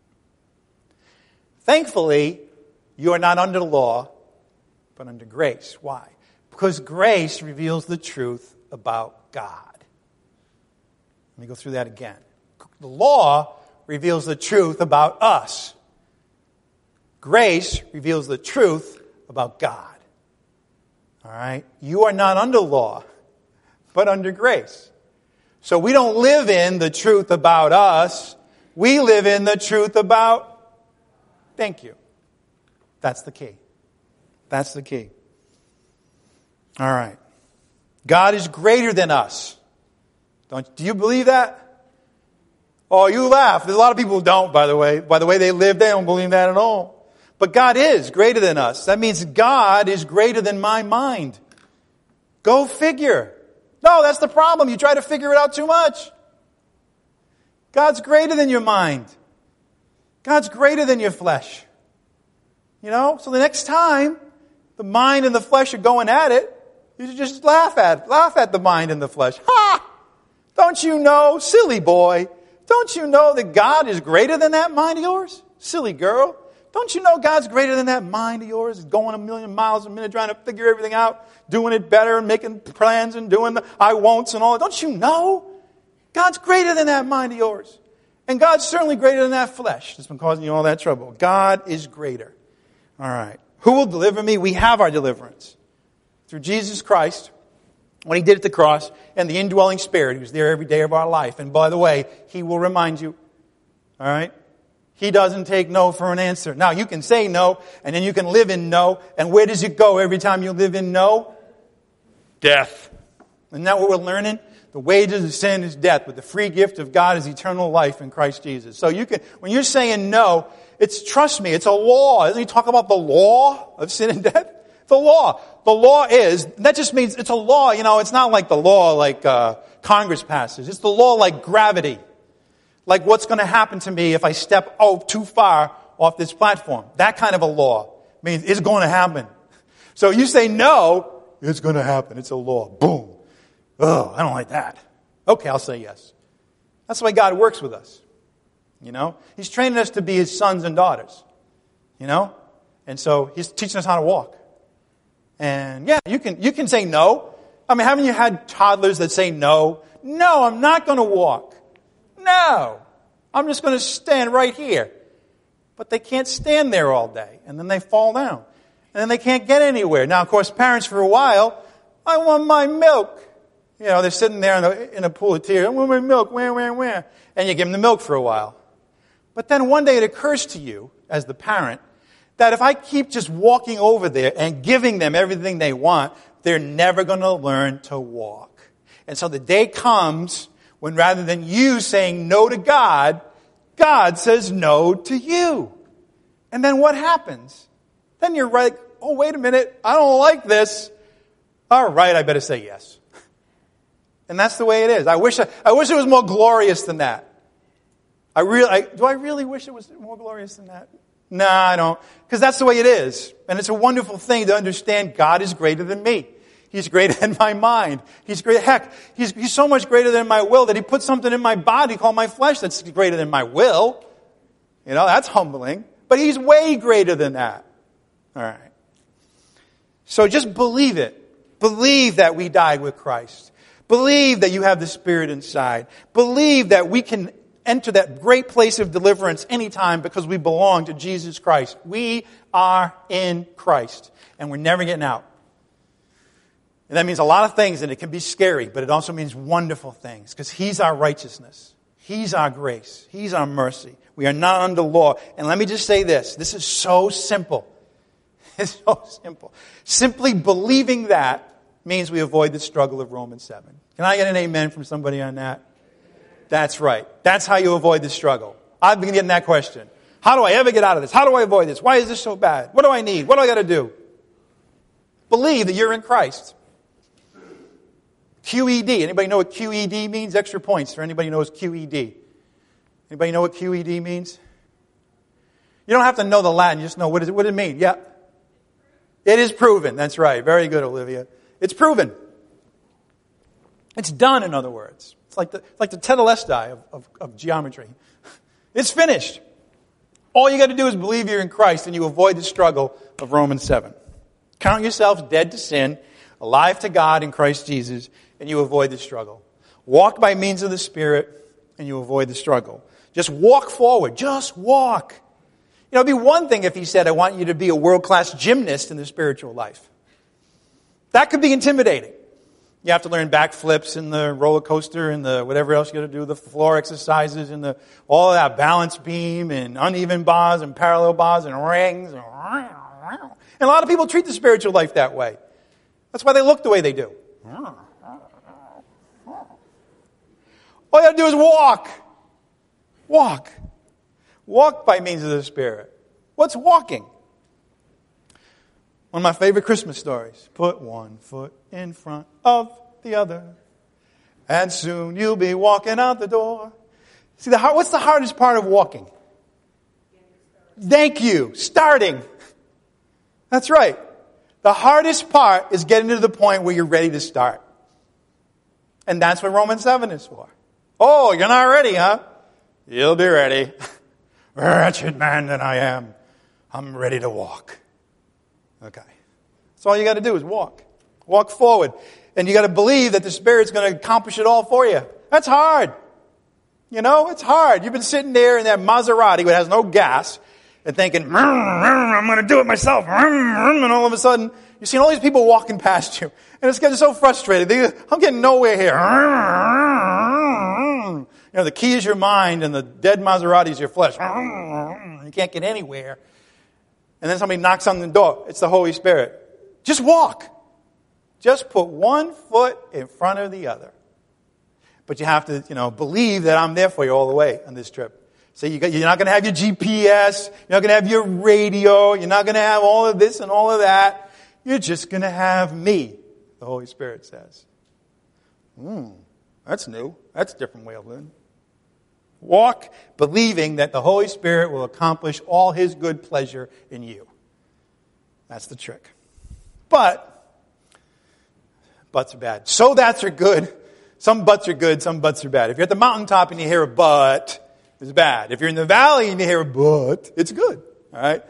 Thankfully, you are not under law, but under grace. Why? Because grace reveals the truth about God. Let me go through that again. The law reveals the truth about us. Grace reveals the truth about God. All right? You are not under law, but under grace. So we don't live in the truth about us. We live in the truth about... Thank you. That's the key. That's the key. All right. God is greater than us. Don't, do you believe that? Oh, you laugh. There's a lot of people who don't, by the way. By the way they live, they don't believe that at all. But God is greater than us. That means God is greater than my mind. Go figure. No, that's the problem. You try to figure it out too much. God's greater than your mind. God's greater than your flesh. You know, so the next time the mind and the flesh are going at it, you should just laugh at laugh at the mind and the flesh. Ha! Don't you know, silly boy, don't you know that God is greater than that mind of yours? Silly girl. Don't you know God's greater than that mind of yours? Going a million miles a minute trying to figure everything out, doing it better and making plans and doing the I won'ts and all that. Don't you know? God's greater than that mind of yours. And God's certainly greater than that flesh that's been causing you all that trouble. God is greater. All right. Who will deliver me? We have our deliverance. Through Jesus Christ, when He did at the cross, and the indwelling Spirit, He was there every day of our life. And by the way, He will remind you. All right? He doesn't take no for an answer. Now, you can say no, and then you can live in no. And where does it go every time you live in no? Death. Isn't that what we're learning? The wages of sin is death, but the free gift of God is eternal life in Christ Jesus. So you can, when you're saying no, it's, trust me, it's a law. Doesn't He talk about the law of sin and death? The law. The law is, that just means it's a law, you know, it's not like the law like uh, Congress passes. It's the law like gravity. Like what's going to happen to me if I step oh, too far off this platform. That kind of a law means it's going to happen. So you say no, it's going to happen. It's a law. Boom. Oh, I don't like that. Okay, I'll say yes. That's the way God works with us. You know? He's training us to be His sons and daughters. You know? And so he's teaching us how to walk. And yeah, you can, you can say no. I mean, haven't you had toddlers that say no? No, I'm not going to walk. No, I'm just going to stand right here. But they can't stand there all day. And then they fall down. And then they can't get anywhere. Now, of course, parents for a while, I want my milk. You know, they're sitting there in a, in a pool of tears. I want my milk. Where, where, where? And you give them the milk for a while. But then one day it occurs to you, as the parent, that if I keep just walking over there and giving them everything they want, they're never going to learn to walk. And so the day comes when rather than you saying no to God, God says no to you. And then what happens? Then you're like, oh, wait a minute, I don't like this. All right, I better say yes. And that's the way it is. I wish I, I wish it was more glorious than that. I really, I, do I really wish it was more glorious than that? No, I don't. Because that's the way it is. And it's a wonderful thing to understand God is greater than me. He's greater than my mind. He's great. Heck, he's, he's so much greater than my will that he put something in my body called my flesh that's greater than my will. You know, that's humbling. But he's way greater than that. All right. So just believe it. Believe that we died with Christ. Believe that you have the Spirit inside. Believe that we can enter that great place of deliverance anytime because we belong to Jesus Christ. We are in Christ. And we're never getting out. And that means a lot of things, and it can be scary, but it also means wonderful things because He's our righteousness. He's our grace. He's our mercy. We are not under law. And let me just say this. This is so simple. It's so simple. Simply believing that means we avoid the struggle of Romans seven. Can I get an amen from somebody on that? That's right. That's how you avoid the struggle. I've been getting that question. How do I ever get out of this? How do I avoid this? Why is this so bad? What do I need? What do I got to do? Believe that you're in Christ. Q E D. Anybody know what Q E D means? Extra points for anybody who knows Q E D. Anybody know what Q E D means? You don't have to know the Latin. Just know what, is it, what does it mean. Yeah. It is proven. That's right. Very good, Olivia. It's proven. It's done, in other words. It's like the, it's like the tetelestai of, of, of geometry. It's finished. All you got to do is believe you're in Christ and you avoid the struggle of Romans seven. Count yourselves dead to sin, alive to God in Christ Jesus, and you avoid the struggle. Walk by means of the Spirit, and you avoid the struggle. Just walk forward. Just walk. You know, it'd be one thing if he said, I want you to be a world-class gymnast in the spiritual life. That could be intimidating. You have to learn backflips and the roller coaster and the whatever else you got to do, the floor exercises and the all of that balance beam and uneven bars and parallel bars and rings. And, and a lot of people treat the spiritual life that way. That's why they look the way they do. All you have to do is walk. Walk. Walk by means of the Spirit. What's walking? One of my favorite Christmas stories. Put one foot in front of the other, and soon you'll be walking out the door. See, the what's the hardest part of walking? Thank you. Starting. That's right. The hardest part is getting to the point where you're ready to start. And that's what Romans seven is for. Oh, you're not ready, huh? You'll be ready. Wretched man that I am. I'm ready to walk. Okay. So all you got to do is walk. Walk forward. And you got to believe that the Spirit's going to accomplish it all for you. That's hard. You know, it's hard. You've been sitting there in that Maserati that has no gas and thinking, I'm going to do it myself. And all of a sudden, you're seeing all these people walking past you. And it's getting so frustrated. I'm getting nowhere here. You know, the key is your mind and the dead Maserati is your flesh. You can't get anywhere. And then somebody knocks on the door. It's the Holy Spirit. Just walk. Just put one foot in front of the other. But you have to, you know, believe that I'm there for you all the way on this trip. So you got, you're not going to have your G P S. You're not going to have your radio. You're not going to have all of this and all of that. You're just going to have me, the Holy Spirit says. Hmm, that's new. That's a different way of living. Walk believing that the Holy Spirit will accomplish all His good pleasure in you. That's the trick. But, buts are bad. So that's are good. Some buts are good, some buts are bad. If you're at the mountaintop and you hear a but, it's bad. If you're in the valley and you hear a but, it's good. All right? But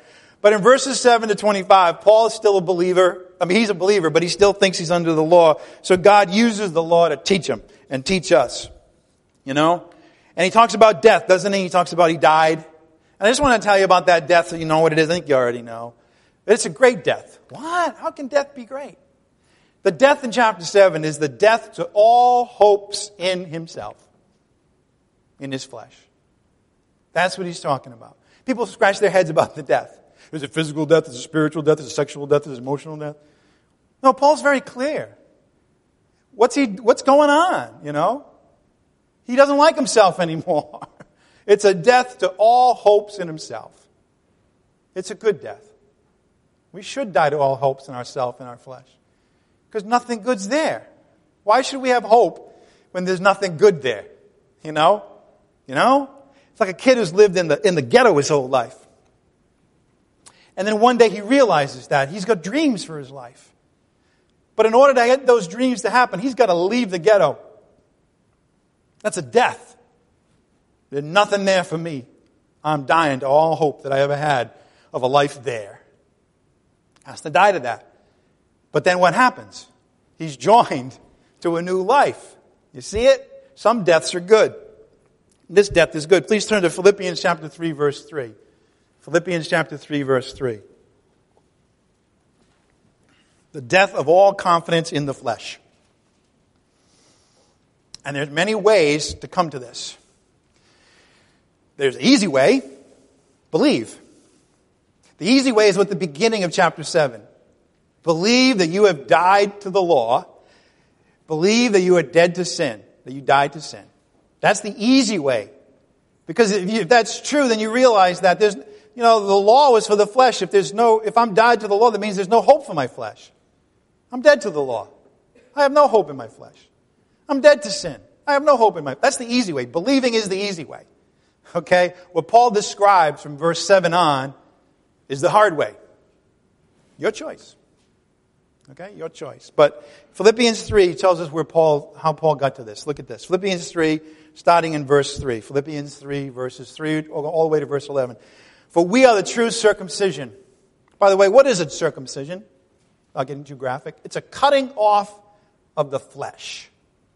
But in verses seven to twenty-five, Paul is still a believer. I mean, he's a believer, but he still thinks he's under the law. So God uses the law to teach him and teach us. You know? And he talks about death, doesn't he? He talks about he died. And I just want to tell you about that death so you know what it is. I think you already know. It's a great death. What? How can death be great? The death in chapter seven is the death to all hopes in himself. In his flesh. That's what he's talking about. People scratch their heads about the death. Is it physical death? Is it spiritual death? Is it sexual death? Is it emotional death? No, Paul's very clear. What's he? What's going on, you know? He doesn't like himself anymore. It's a death to all hopes in himself. It's a good death. We should die to all hopes in ourselves and our flesh. Because nothing good's there. Why should we have hope when there's nothing good there? You know? You know? It's like a kid who's lived in the, in the ghetto his whole life. And then one day he realizes that. He's got dreams for his life. But in order to get those dreams to happen, he's got to leave the ghetto. That's a death. There's nothing there for me. I'm dying to all hope that I ever had of a life there. Has to die to that. But then what happens? He's joined to a new life. You see it? Some deaths are good. This death is good. Please turn to Philippians chapter three, verse three. Philippians chapter three, verse three. The death of all confidence in the flesh. And there's many ways to come to this. There's an easy way. Believe. The easy way is with the beginning of chapter seven. Believe that you have died to the law. Believe that you are dead to sin. That you died to sin. That's the easy way. Because if, you, if that's true, then you realize that there's, you know, the law was for the flesh. If there's no, if I'm died to the law, that means there's no hope for my flesh. I'm dead to the law. I have no hope in my flesh. I'm dead to sin. I have no hope in my, that's the easy way. Believing is the easy way. Okay? What Paul describes from verse seven on is the hard way. Your choice. Okay? Your choice. But Philippians three tells us where Paul, how Paul got to this. Look at this. Philippians three, starting in verse three. Philippians three, verses three, all the way to verse eleven. For we are the true circumcision. By the way, what is a circumcision? I'll get too graphic. It's a cutting off of the flesh.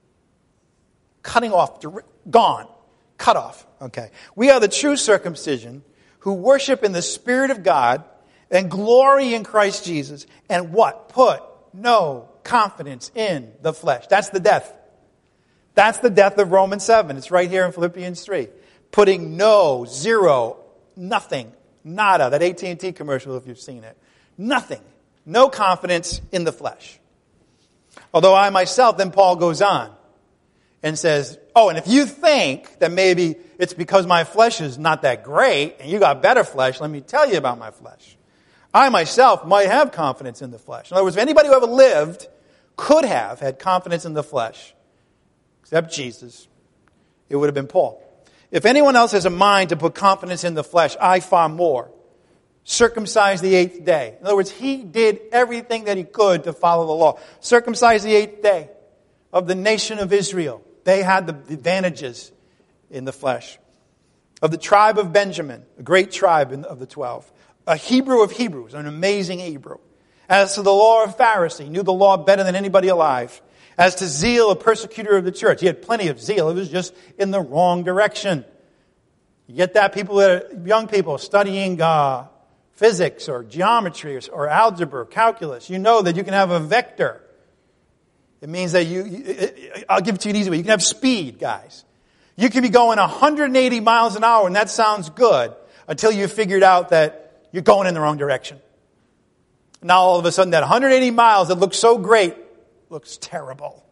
Cutting off, gone, cut off. Okay. We are the true circumcision who worship in the Spirit of God and glory in Christ Jesus. And what? Put no confidence in the flesh. That's the death. That's the death of Romans seven. It's right here in Philippians three. Putting no, zero, nothing, nada. That A T and T commercial, if you've seen it. Nothing. No confidence in the flesh. Although I myself, then Paul goes on and says, oh, and if you think that maybe it's because my flesh is not that great and you got better flesh, let me tell you about my flesh. I myself might have confidence in the flesh. In other words, if anybody who ever lived could have had confidence in the flesh, except Jesus, it would have been Paul. If anyone else has a mind to put confidence in the flesh, I far more. Circumcised the eighth day. In other words, he did everything that he could to follow the law. Circumcised the eighth day of the nation of Israel. They had the advantages in the flesh. Of the tribe of Benjamin, a great tribe of the twelve. A Hebrew of Hebrews, an amazing Hebrew. As to the law of Pharisee, knew the law better than anybody alive. As to zeal, a persecutor of the church. He had plenty of zeal. It was just in the wrong direction. You get that? People that are young people studying uh, physics or geometry or, or algebra, or calculus. You know that you can have a vector. It means that you, you, I'll give it to you an easy way. You can have speed, guys. You can be going one hundred eighty miles an hour and that sounds good until you figured out that you're going in the wrong direction. Now all of a sudden that one hundred eighty miles that looks so great looks terrible.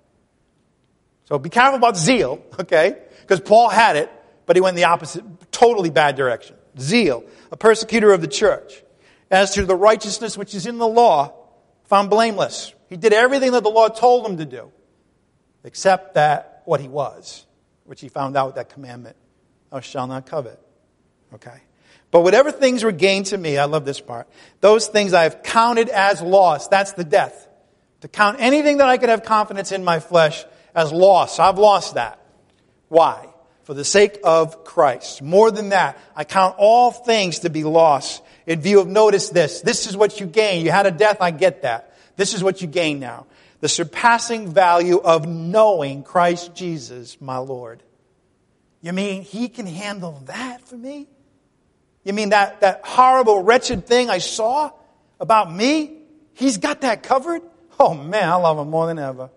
So be careful about zeal, okay? Because Paul had it, but he went in the opposite, totally bad direction. Zeal, a persecutor of the church. As to the righteousness which is in the law, found blameless. He did everything that the law told him to do, except that what he was, which he found out with that commandment, thou shalt not covet. Okay? But whatever things were gained to me, I love this part, those things I have counted as loss. That's the death. To count anything that I could have confidence in my flesh as loss. I've lost that. Why? For the sake of Christ. More than that, I count all things to be loss in view of, notice this, this is what you gain. You had a death, I get that. This is what you gain now. The surpassing value of knowing Christ Jesus, my Lord. You mean He can handle that for me? You mean that, that horrible, wretched thing I saw about me? He's got that covered? Oh man, I love Him more than ever.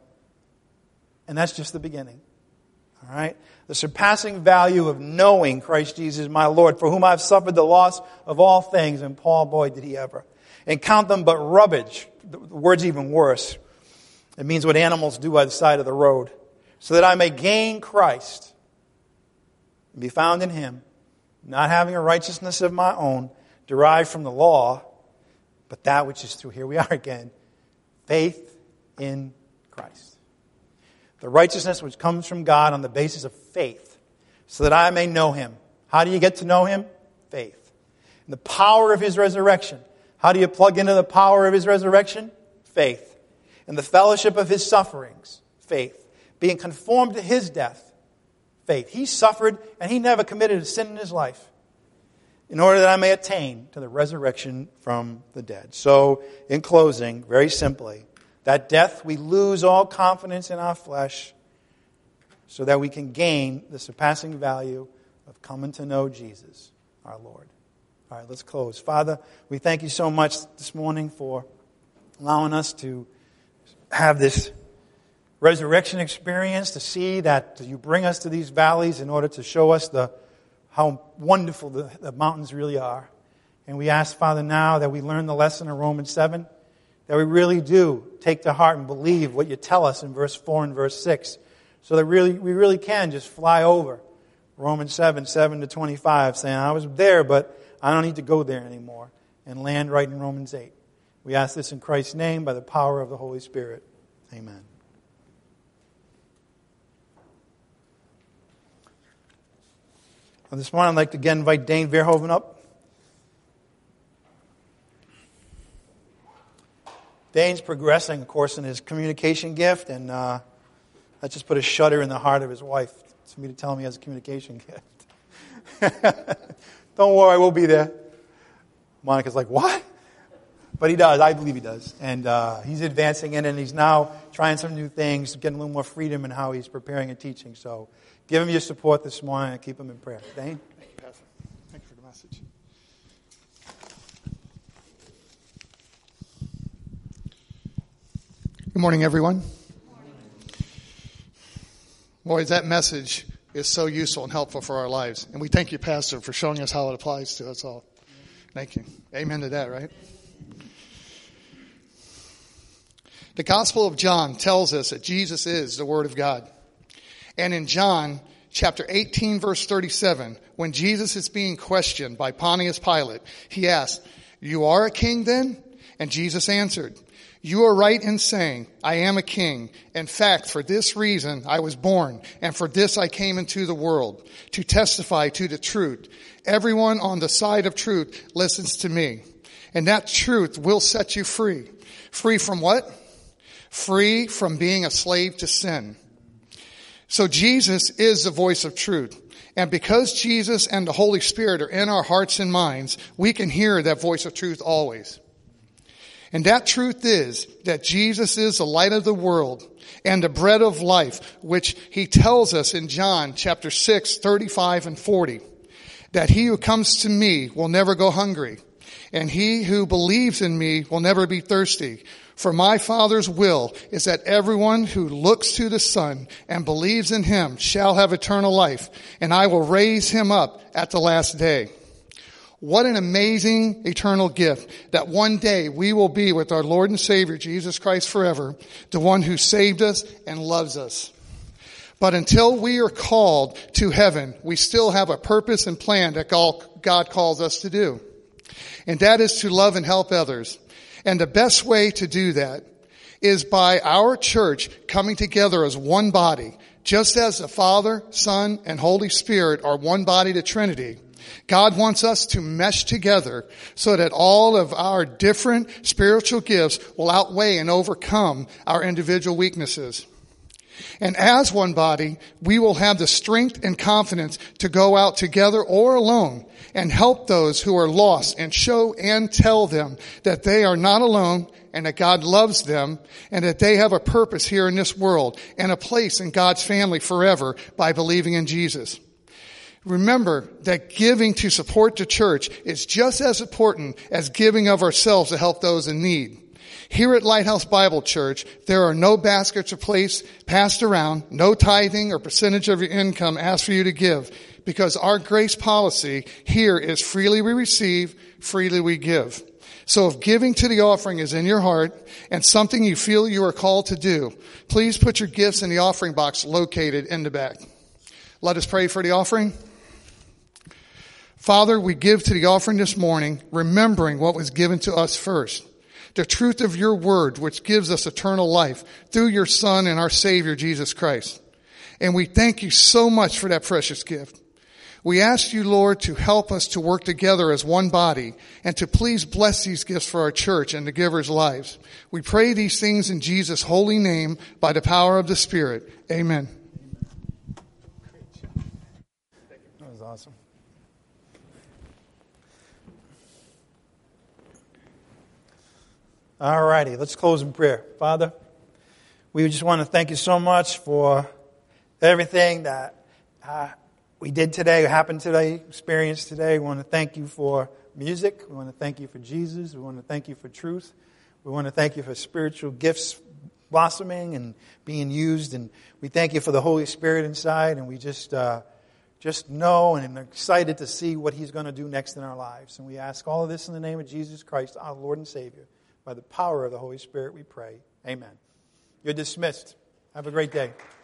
And that's just the beginning. All right? The surpassing value of knowing Christ Jesus, my Lord, for whom I've suffered the loss of all things. And Paul, boy, did he ever. And count them but rubbish. The word's even worse. It means what animals do by the side of the road. So that I may gain Christ and be found in Him, not having a righteousness of my own, derived from the law, but that which is through, here we are again, faith in Christ. The righteousness which comes from God on the basis of faith, so that I may know Him. How do you get to know Him? Faith. And the power of His resurrection. How do you plug into the power of His resurrection? Faith. And the fellowship of His sufferings? Faith. Being conformed to His death? Faith. He suffered and He never committed a sin in His life, in order that I may attain to the resurrection from the dead. So, in closing, very simply, that death, we lose all confidence in our flesh so that we can gain the surpassing value of coming to know Jesus, our Lord. All right, let's close. Father, we thank You so much this morning for allowing us to have this resurrection experience, to see that You bring us to these valleys in order to show us the how wonderful the, the mountains really are. And we ask, Father, now that we learn the lesson of Romans seven, that we really do take to heart and believe what You tell us in verse four and verse six, so that really we really can just fly over Romans seven, seven to twenty-five, saying, I was there, but I don't need to go there anymore, and land right in Romans eight. We ask this in Christ's name by the power of the Holy Spirit. Amen. Well, this morning I'd like to again invite Dane Verhoeven up. Dane's progressing, of course, in his communication gift, and uh, that just put a shudder in the heart of his wife for me to tell him he has a communication gift. Don't worry, we'll be there. Monica's like, what? But he does. I believe he does. And uh, he's advancing in it, and he's now trying some new things, getting a little more freedom in how he's preparing and teaching. So give him your support this morning and keep him in prayer. Dane? Thank you, Pastor. Thank you for the message. Good morning, everyone. Boy, that message is so useful and helpful for our lives. And we thank you, Pastor, for showing us how it applies to us all. Thank you. Amen to that, right? The Gospel of John tells us that Jesus is the Word of God. And in John chapter eighteen, verse thirty-seven, when Jesus is being questioned by Pontius Pilate, he asked, "You are a king then?" And Jesus answered, "You are right in saying, I am a king. In fact, for this reason I was born, and for this I came into the world, to testify to the truth. Everyone on the side of truth listens to me. And that truth will set you free. Free from what? Free from being a slave to sin." So Jesus is the voice of truth. And because Jesus and the Holy Spirit are in our hearts and minds, we can hear that voice of truth always. And that truth is that Jesus is the light of the world and the bread of life, which He tells us in John chapter six, thirty-five and forty, that he who comes to me will never go hungry, and he who believes in me will never be thirsty. For my Father's will is that everyone who looks to the Son and believes in Him shall have eternal life, and I will raise him up at the last day. What an amazing eternal gift that one day we will be with our Lord and Savior, Jesus Christ, forever, the one who saved us and loves us. But until we are called to heaven, we still have a purpose and plan that God calls us to do. And that is to love and help others. And the best way to do that is by our church coming together as one body. Just as the Father, Son, and Holy Spirit are one body, the Trinity, God wants us to mesh together so that all of our different spiritual gifts will outweigh and overcome our individual weaknesses. And as one body, we will have the strength and confidence to go out together or alone and help those who are lost and show and tell them that they are not alone and that God loves them and that they have a purpose here in this world and a place in God's family forever by believing in Jesus. Remember that giving to support the church is just as important as giving of ourselves to help those in need. Here at Lighthouse Bible Church, there are no baskets or plates passed around, no tithing or percentage of your income asked for you to give, because our grace policy here is freely we receive, freely we give. So if giving to the offering is in your heart and something you feel you are called to do, please put your gifts in the offering box located in the back. Let us pray for the offering. Father, we give to the offering this morning, remembering what was given to us first. The truth of your word, which gives us eternal life through your Son and our Savior, Jesus Christ. And we thank you so much for that precious gift. We ask you, Lord, to help us to work together as one body and to please bless these gifts for our church and the givers' lives. We pray these things in Jesus' holy name by the power of the Spirit. Amen. That was awesome. All righty, let's close in prayer. Father, we just want to thank you so much for everything that uh, we did today, happened today, experienced today. We want to thank you for music. We want to thank you for Jesus. We want to thank you for truth. We want to thank you for spiritual gifts blossoming and being used. And we thank you for the Holy Spirit inside. And we just uh, just know and are excited to see what He's going to do next in our lives. And we ask all of this in the name of Jesus Christ, our Lord and Savior. By the power of the Holy Spirit we pray. Amen. You're dismissed. Have a great day.